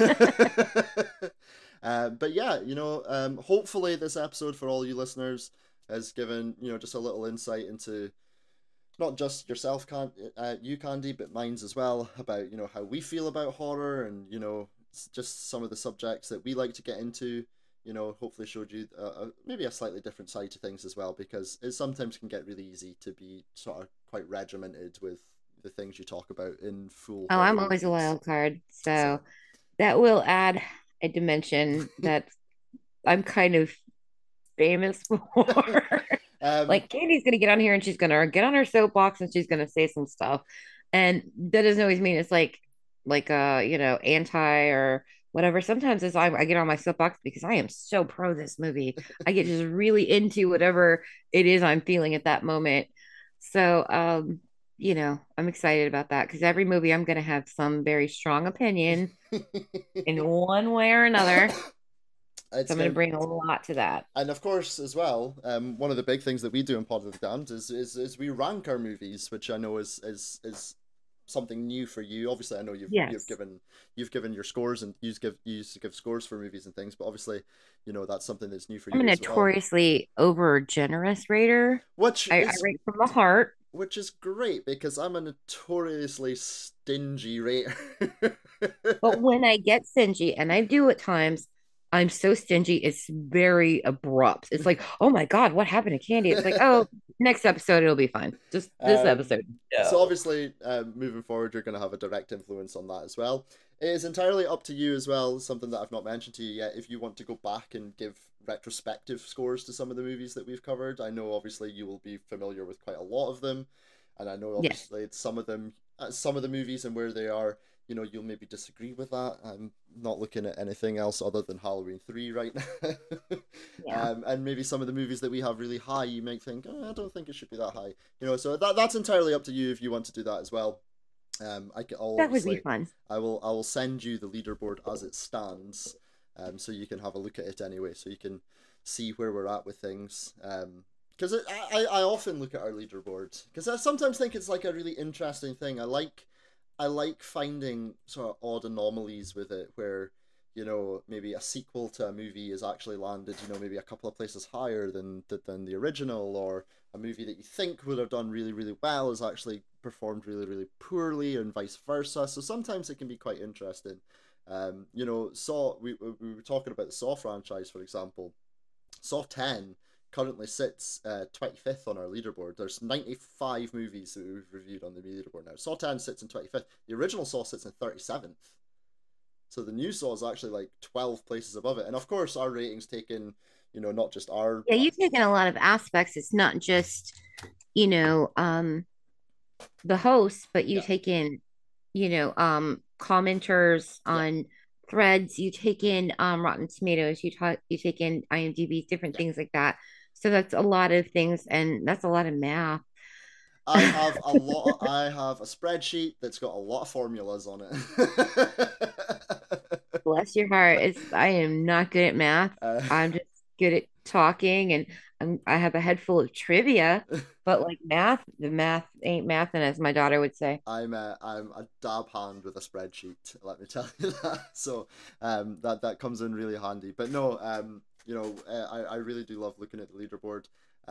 but but yeah, hopefully this episode for all you listeners has given just a little insight into not just yourself, you Candy, but mine's as well, about how we feel about horror, and just some of the subjects that we like to get into. Hopefully showed you maybe a slightly different side to things as well, because it sometimes can get really easy to be sort of quite regimented with the things you talk about in full Oh, horror I'm always a movies. wild card. So, So that will add a dimension that I'm kind of famous for. um, Like Candy's gonna get on here and she's gonna get on her soapbox and she's gonna say some stuff. And that doesn't always mean it's like anti or whatever. Sometimes I get on my soapbox because I am so pro this movie. I get just really into whatever it is I'm feeling at that moment. So I'm excited about that because every movie I'm gonna have some very strong opinion in one way or another. So it's I'm gonna going to bring a lot to that. And of course, as well, one of the big things that we do in Pod of the Damned is we rank our movies, which I know is something new for you. Obviously, I know you've Yes. given your scores, and you used to give scores for movies and things, but obviously, that's something that's new for I'm a you as well. notoriously over generous rater. Which I is rate from the heart. which is great because I'm a notoriously stingy rater. But when I get stingy, and I do at times, I'm so stingy, it's very abrupt. It's like, oh my God, what happened to Candy? It's like, oh, next episode, it'll be fine. Just this Um, episode. so No. obviously, moving forward, you're going to have a direct influence on that as well. It is entirely up to you as well. Something that I've not mentioned to you yet. If you want to go back and give retrospective scores to some of the movies that we've covered, I know obviously you will be familiar with quite a lot of them, and I know Yes. obviously some of the movies and where they are. You'll maybe disagree with that. I'm not looking at anything else other than Halloween 3 right now. Yeah. And maybe some of the movies that we have really high, you might think, I don't think it should be that high. So that's entirely up to you if you want to do that as well. I'll That would be obviously, fun. I will send you the leaderboard as it stands, so you can have a look at it anyway, so you can see where we're at with things. Because I often look at our leaderboard because I sometimes think it's like a really interesting thing. I like finding sort of odd anomalies with it where, maybe a sequel to a movie is actually landed, maybe a couple of places higher than the original, or a movie that you think would have done really, really well is actually performed really, really poorly, and vice versa. So sometimes it can be quite interesting. Saw we were talking about the Saw franchise, for example. Saw 10 currently sits 25th on our leaderboard. There's 95 movies that we've reviewed on the leaderboard now. Saw 10 sits in 25th. The original Saw sits in 37th. So the new Saw is actually like 12 places above it. And of course, our ratings taken, not just our. Yeah, you've taken a lot of aspects. It's not just, you know, um, the host, but you Yeah. take in, you know, commenters Yeah, on threads, you take in Rotten Tomatoes, you take in IMDb, different yeah. things like that. So that's a lot of things, and that's a lot of math. I have a spreadsheet that's got a lot of formulas on it. Bless your heart. I am not good at math. uh, I'm just good at talking, and I have a head full of trivia, but like math, the math ain't mathing, as my daughter would say. I'm a dab hand with a spreadsheet. Let me tell you that. So that comes in really handy. But no, I really do love looking at the leaderboard.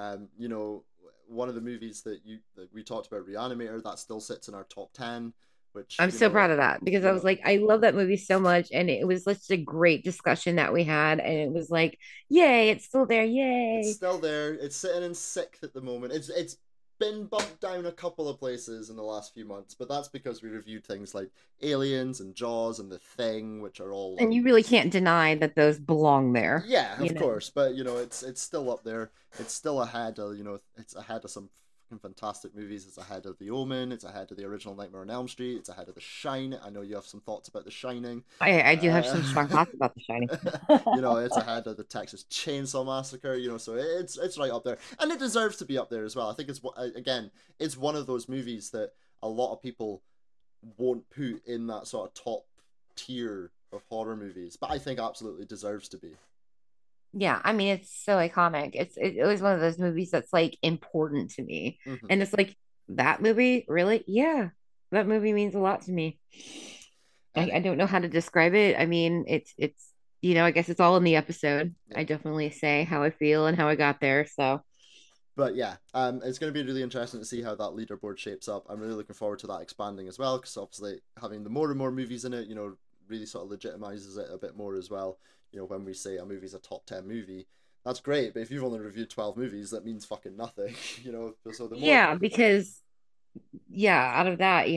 One of the movies that we talked about, Reanimator, that still sits in our top 10, which I'm so proud of that because I was like, I love that movie so much, and it was such a great discussion that we had, and it was like, yay, it's still there, it's yay. still there. It's sitting in sixth at the moment. It's been bumped down a couple of places in the last few months, but that's because we reviewed things like Aliens and Jaws and The Thing, which are all And like, you really can't deny that those belong there, yeah, you of know. course, but it's still up there. It's still ahead of it's ahead of some fucking fantastic movies. It's ahead of The Omen. It's ahead of the original Nightmare on Elm Street. It's ahead of The Shining. I know you have some thoughts about The Shining. I do have Uh, some strong thoughts about The Shining. it's ahead of the Texas Chainsaw Massacre. So it's right up there, and it deserves to be up there as well. I think again, it's one of those movies that a lot of people won't put in that sort of top tier of horror movies, but I think absolutely deserves to be. Yeah, I mean, it's so iconic. It was one of those movies that's like important to me. Hmm. And it's like that movie, really? Yeah. That movie means a lot to me. And I don't know how to describe it. I mean, it's I guess it's all in the episode. yeah, I definitely say how I feel and how I got there. So but yeah, it's going to be really interesting to see how that leaderboard shapes up. I'm really looking forward to that expanding as well, because obviously having the more and more movies in it, really sort of legitimizes it a bit more as well. When we say a movie's a top 10 movie, that's great, but if you've only reviewed 12 movies, that means fucking nothing. So the more, yeah, because yeah, out of that,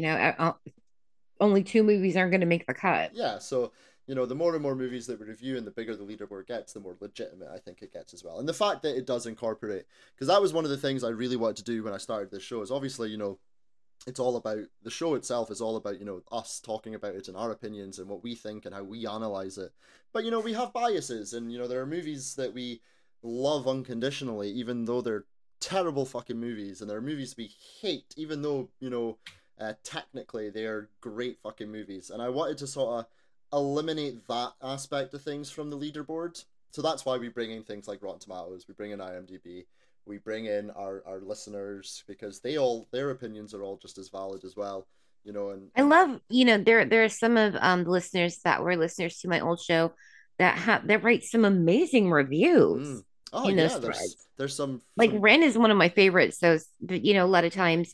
only two movies aren't going to make the cut. yeah, so the more and more movies that we review and the bigger the leaderboard gets, the more legitimate I think it gets as well. And the fact that it does incorporate, because that was one of the things I really wanted to do when I started this show, is obviously, it's all about the show itself is all about us talking about it and our opinions and what we think and how we analyze it. But we have biases, and there are movies that we love unconditionally even though they're terrible fucking movies, and there are movies we hate even though technically they're great fucking movies. And I wanted to sort of eliminate that aspect of things from the leaderboard, so that's why we bring in things like Rotten Tomatoes, we bring in IMDb, we bring in our listeners, because their opinions are all just as valid as well. I And love, there are some of the listeners that were listeners to my old show that write some amazing reviews mm, oh in those yeah, there's threads. there's Like some Ren is one of my favorites. So, a lot of times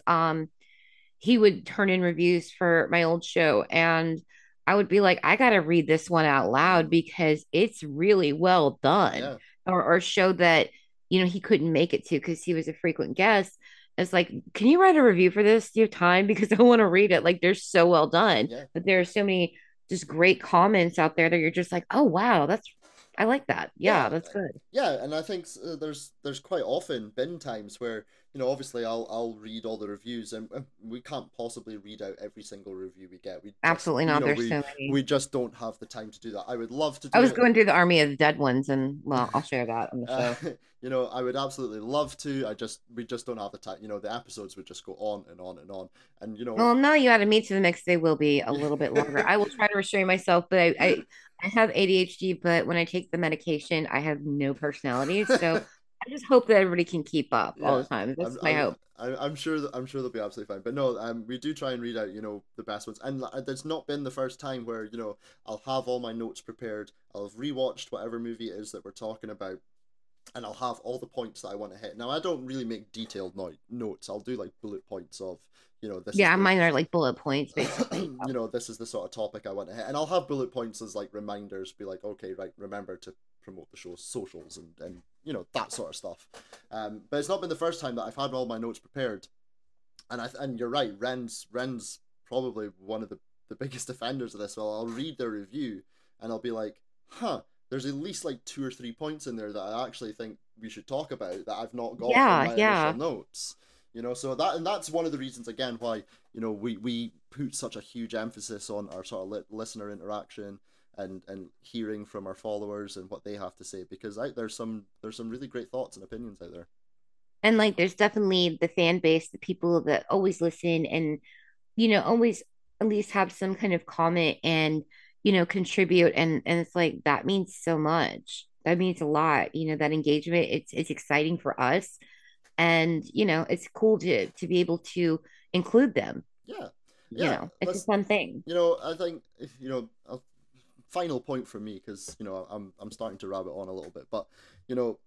he would turn in reviews for my old show, and I would be like, I gotta read this one out loud mm, because it's really well done. yeah, Or show that, he couldn't make it to because he was a frequent guest. It's like, can you write a review for this? Do you have time? Because I want to read it. Like they're so well done. yeah. But there are so many just great comments out there that you're just like, oh wow, I like that. Yeah, Yeah, that's good. yeah, and I think there's quite often been times where obviously I'll read all the reviews, and we can't possibly read out every single review we get. We just Absolutely not. There's so many. we just don't have the time to do that. I would love to I do was it. going through the Army of the Dead ones, and well, I'll share that on the Uh, show. I would absolutely love to. We just don't have the time. The episodes would just go on and on and on, and Well, now you added me to the mix. They will be a little bit longer. I will try to restrain myself, but I have ADHD, but when I take the medication, I have no personality. So I just hope that everybody can keep up all Yeah, the time. That's I'm my I'm hope. I'm sure they'll be absolutely fine. But no, we do try and read out the best ones, and there's not been the first time where I'll have all my notes prepared. I'll have rewatched whatever movie it is that we're talking about, and I'll have all the points that I want to hit. Now I don't really make detailed notes. I'll do like bullet points of this is Yeah, the mine are like bullet points, basically. this is the sort of topic I want to hit, and I'll have bullet points as like reminders, be like, okay, right, remember to promote the show's socials and that sort of stuff. But it's not been the first time that I've had all my notes prepared, and you're right, Ren's probably one of the biggest offenders of this. Well, I'll read their review and I'll be like, huh, there's at least like 2 or 3 points in there that I actually think we should talk about that I've not got in Yeah, my initial yeah. notes. You know, so that's one of the reasons again why, you know, we put such a huge emphasis on our sort of listener interaction and hearing from our followers and what they have to say, because there's some really great thoughts and opinions out there. And like there's definitely the fan base, the people that always listen and always at least have some kind of comment and contribute, and it's like that means so much. That means a lot. That engagement, it's exciting for us, and it's cool to be able to include them. Yeah, yeah. It's a fun thing. I think a final point for me, because I'm starting to rabbit on a little bit, but you know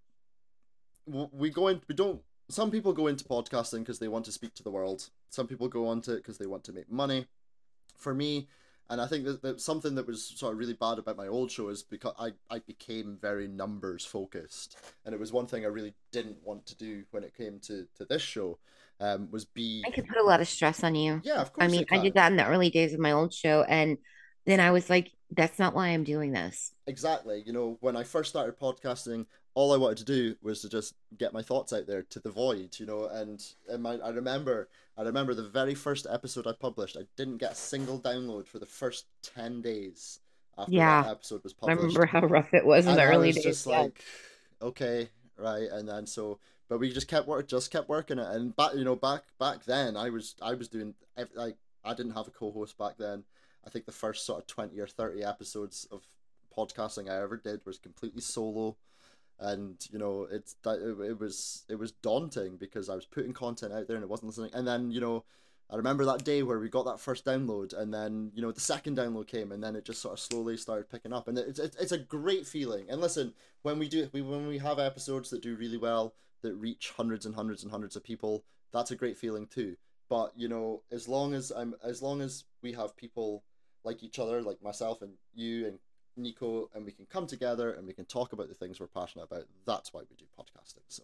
we don't. Some people go into podcasting because they want to speak to the world. Some people go onto it because they want to make money. For me, and I think that something that was sort of really bad about my old show is because I became very numbers focused, and it was one thing I really didn't want to do when it came to this show. Was be I could put a lot of stress on you. Yeah, of I course mean, it I can. did that in the early days of my old show, and then I was like, that's not why I'm doing this. Exactly. When I first started podcasting, all I wanted to do was to just get my thoughts out there to the void, I remember the very first episode I published, I didn't get a single download for the first 10 days after that Yeah, episode was I remember published. how rough it was in And the I early was days. just Yeah. like, okay, right. And then but we just kept working it. And back then I was doing, like, I didn't have a co-host back then. I think the first sort of 20 or 30 episodes of podcasting I ever did was completely solo. And it was daunting because I was putting content out there and it wasn't listening. And then I remember that day where we got that first download, and then the second download came, and then it just sort of slowly started picking up, and it's a great feeling. And listen, when we have episodes that do really well, that reach hundreds and hundreds and hundreds of people, that's a great feeling too. But as long as we have people like each other, like myself and you and Nico, and we can come together and we can talk about the things we're passionate about, that's why we do podcasting. So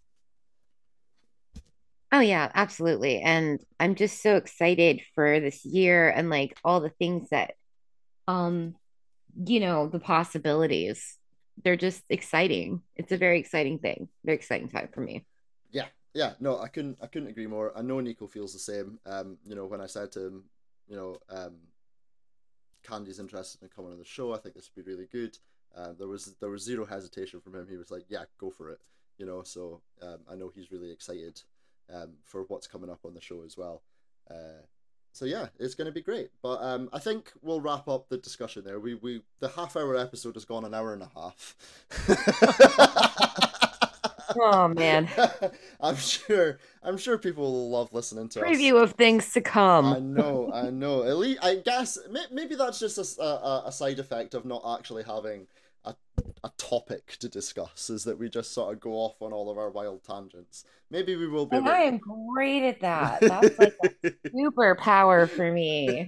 Oh yeah, absolutely. And I'm just so excited for this year and like all the things that um the possibilities. They're just exciting. It's a very exciting thing. Very exciting time for me. yeah, yeah, no, I couldn't agree more. I know Nico feels the same. When I said to him, you know, Candy's interested in coming on the show, I think this would be really good. There was zero hesitation from him. He was like, yeah, go for it. So I know he's really excited for what's coming up on the show as well. So yeah, it's going to be great. But I think we'll wrap up the discussion there. The half-hour episode has gone an hour and a half. Oh man. I'm sure people will love listening to us. Preview of things to I come. know, I know. At least I guess maybe that's just a side effect of not actually having a a topic to discuss. Is that we just sort of go off on all of our wild tangents. Maybe we will be And able. I am great at that. That's like a superpower for me.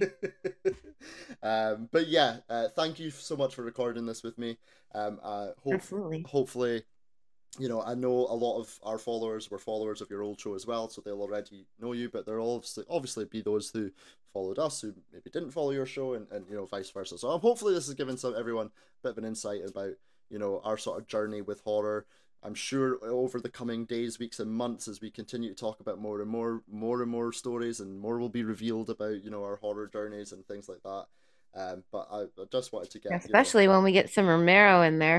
But yeah, thank you so much for recording this with me. Absolutely. Hopefully, I know a lot of our followers were followers of your old show as well, so they'll already know you, but there'll obviously be those who followed us who maybe didn't follow your show, and vice versa. So hopefully this has given everyone a bit of an insight about our sort of journey with horror. I'm sure over the coming days, weeks, and months, as we continue to talk about more and more stories, and more will be revealed about our horror journeys and things like that. But I just wanted to get Especially when we get some Romero in there.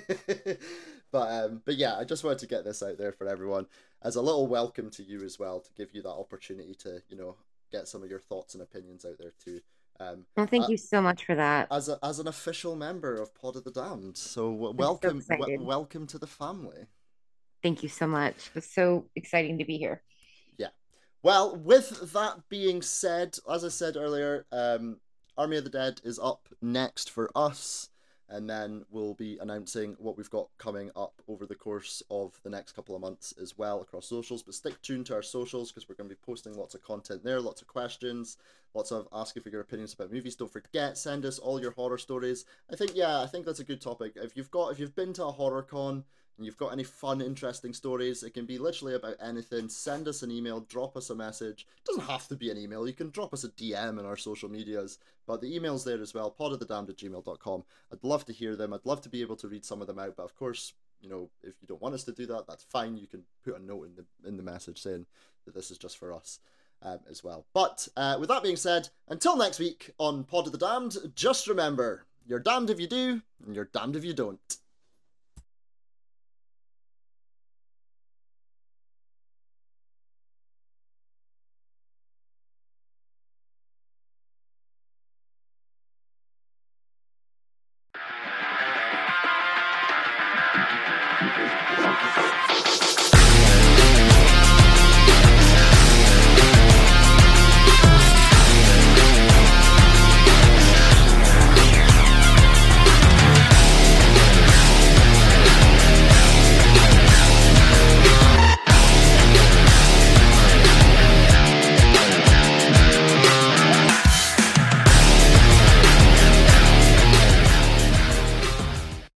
but yeah, I just wanted to get this out there for everyone as a little welcome to you as well, to give you that opportunity to get some of your thoughts and opinions out there too. Well, thank you so much for that. As an official member of Pod of the Damned, so I'm so welcome, excited. welcome to the family. Thank you so much. It's so exciting to be here. Yeah. Well, with that being said, as I said earlier, Army of the Dead is up next for us, and then we'll be announcing what we've got coming up over the course of the next couple of months as well across socials. But stick tuned to our socials, because we're going to be posting lots of content there, lots of questions, lots of asking for your opinions about movies. Don't forget, send us all your horror stories. I think that's a good topic. If you've been to a horror con and you've got any fun, interesting stories, it can be literally about anything. Send us an email, drop us a message. It doesn't have to be an email. You can drop us a DM in our social medias, but the email's there as well, podofthedamned@gmail.com. I'd love to hear them. I'd love to be able to read some of them out, but of course, you know, if you don't want us to do that, that's fine. You can put a note in the message saying that this is just for us as well. But with that being said, until next week on Pod of the Damned, just remember, you're damned if you do, and you're damned if you don't.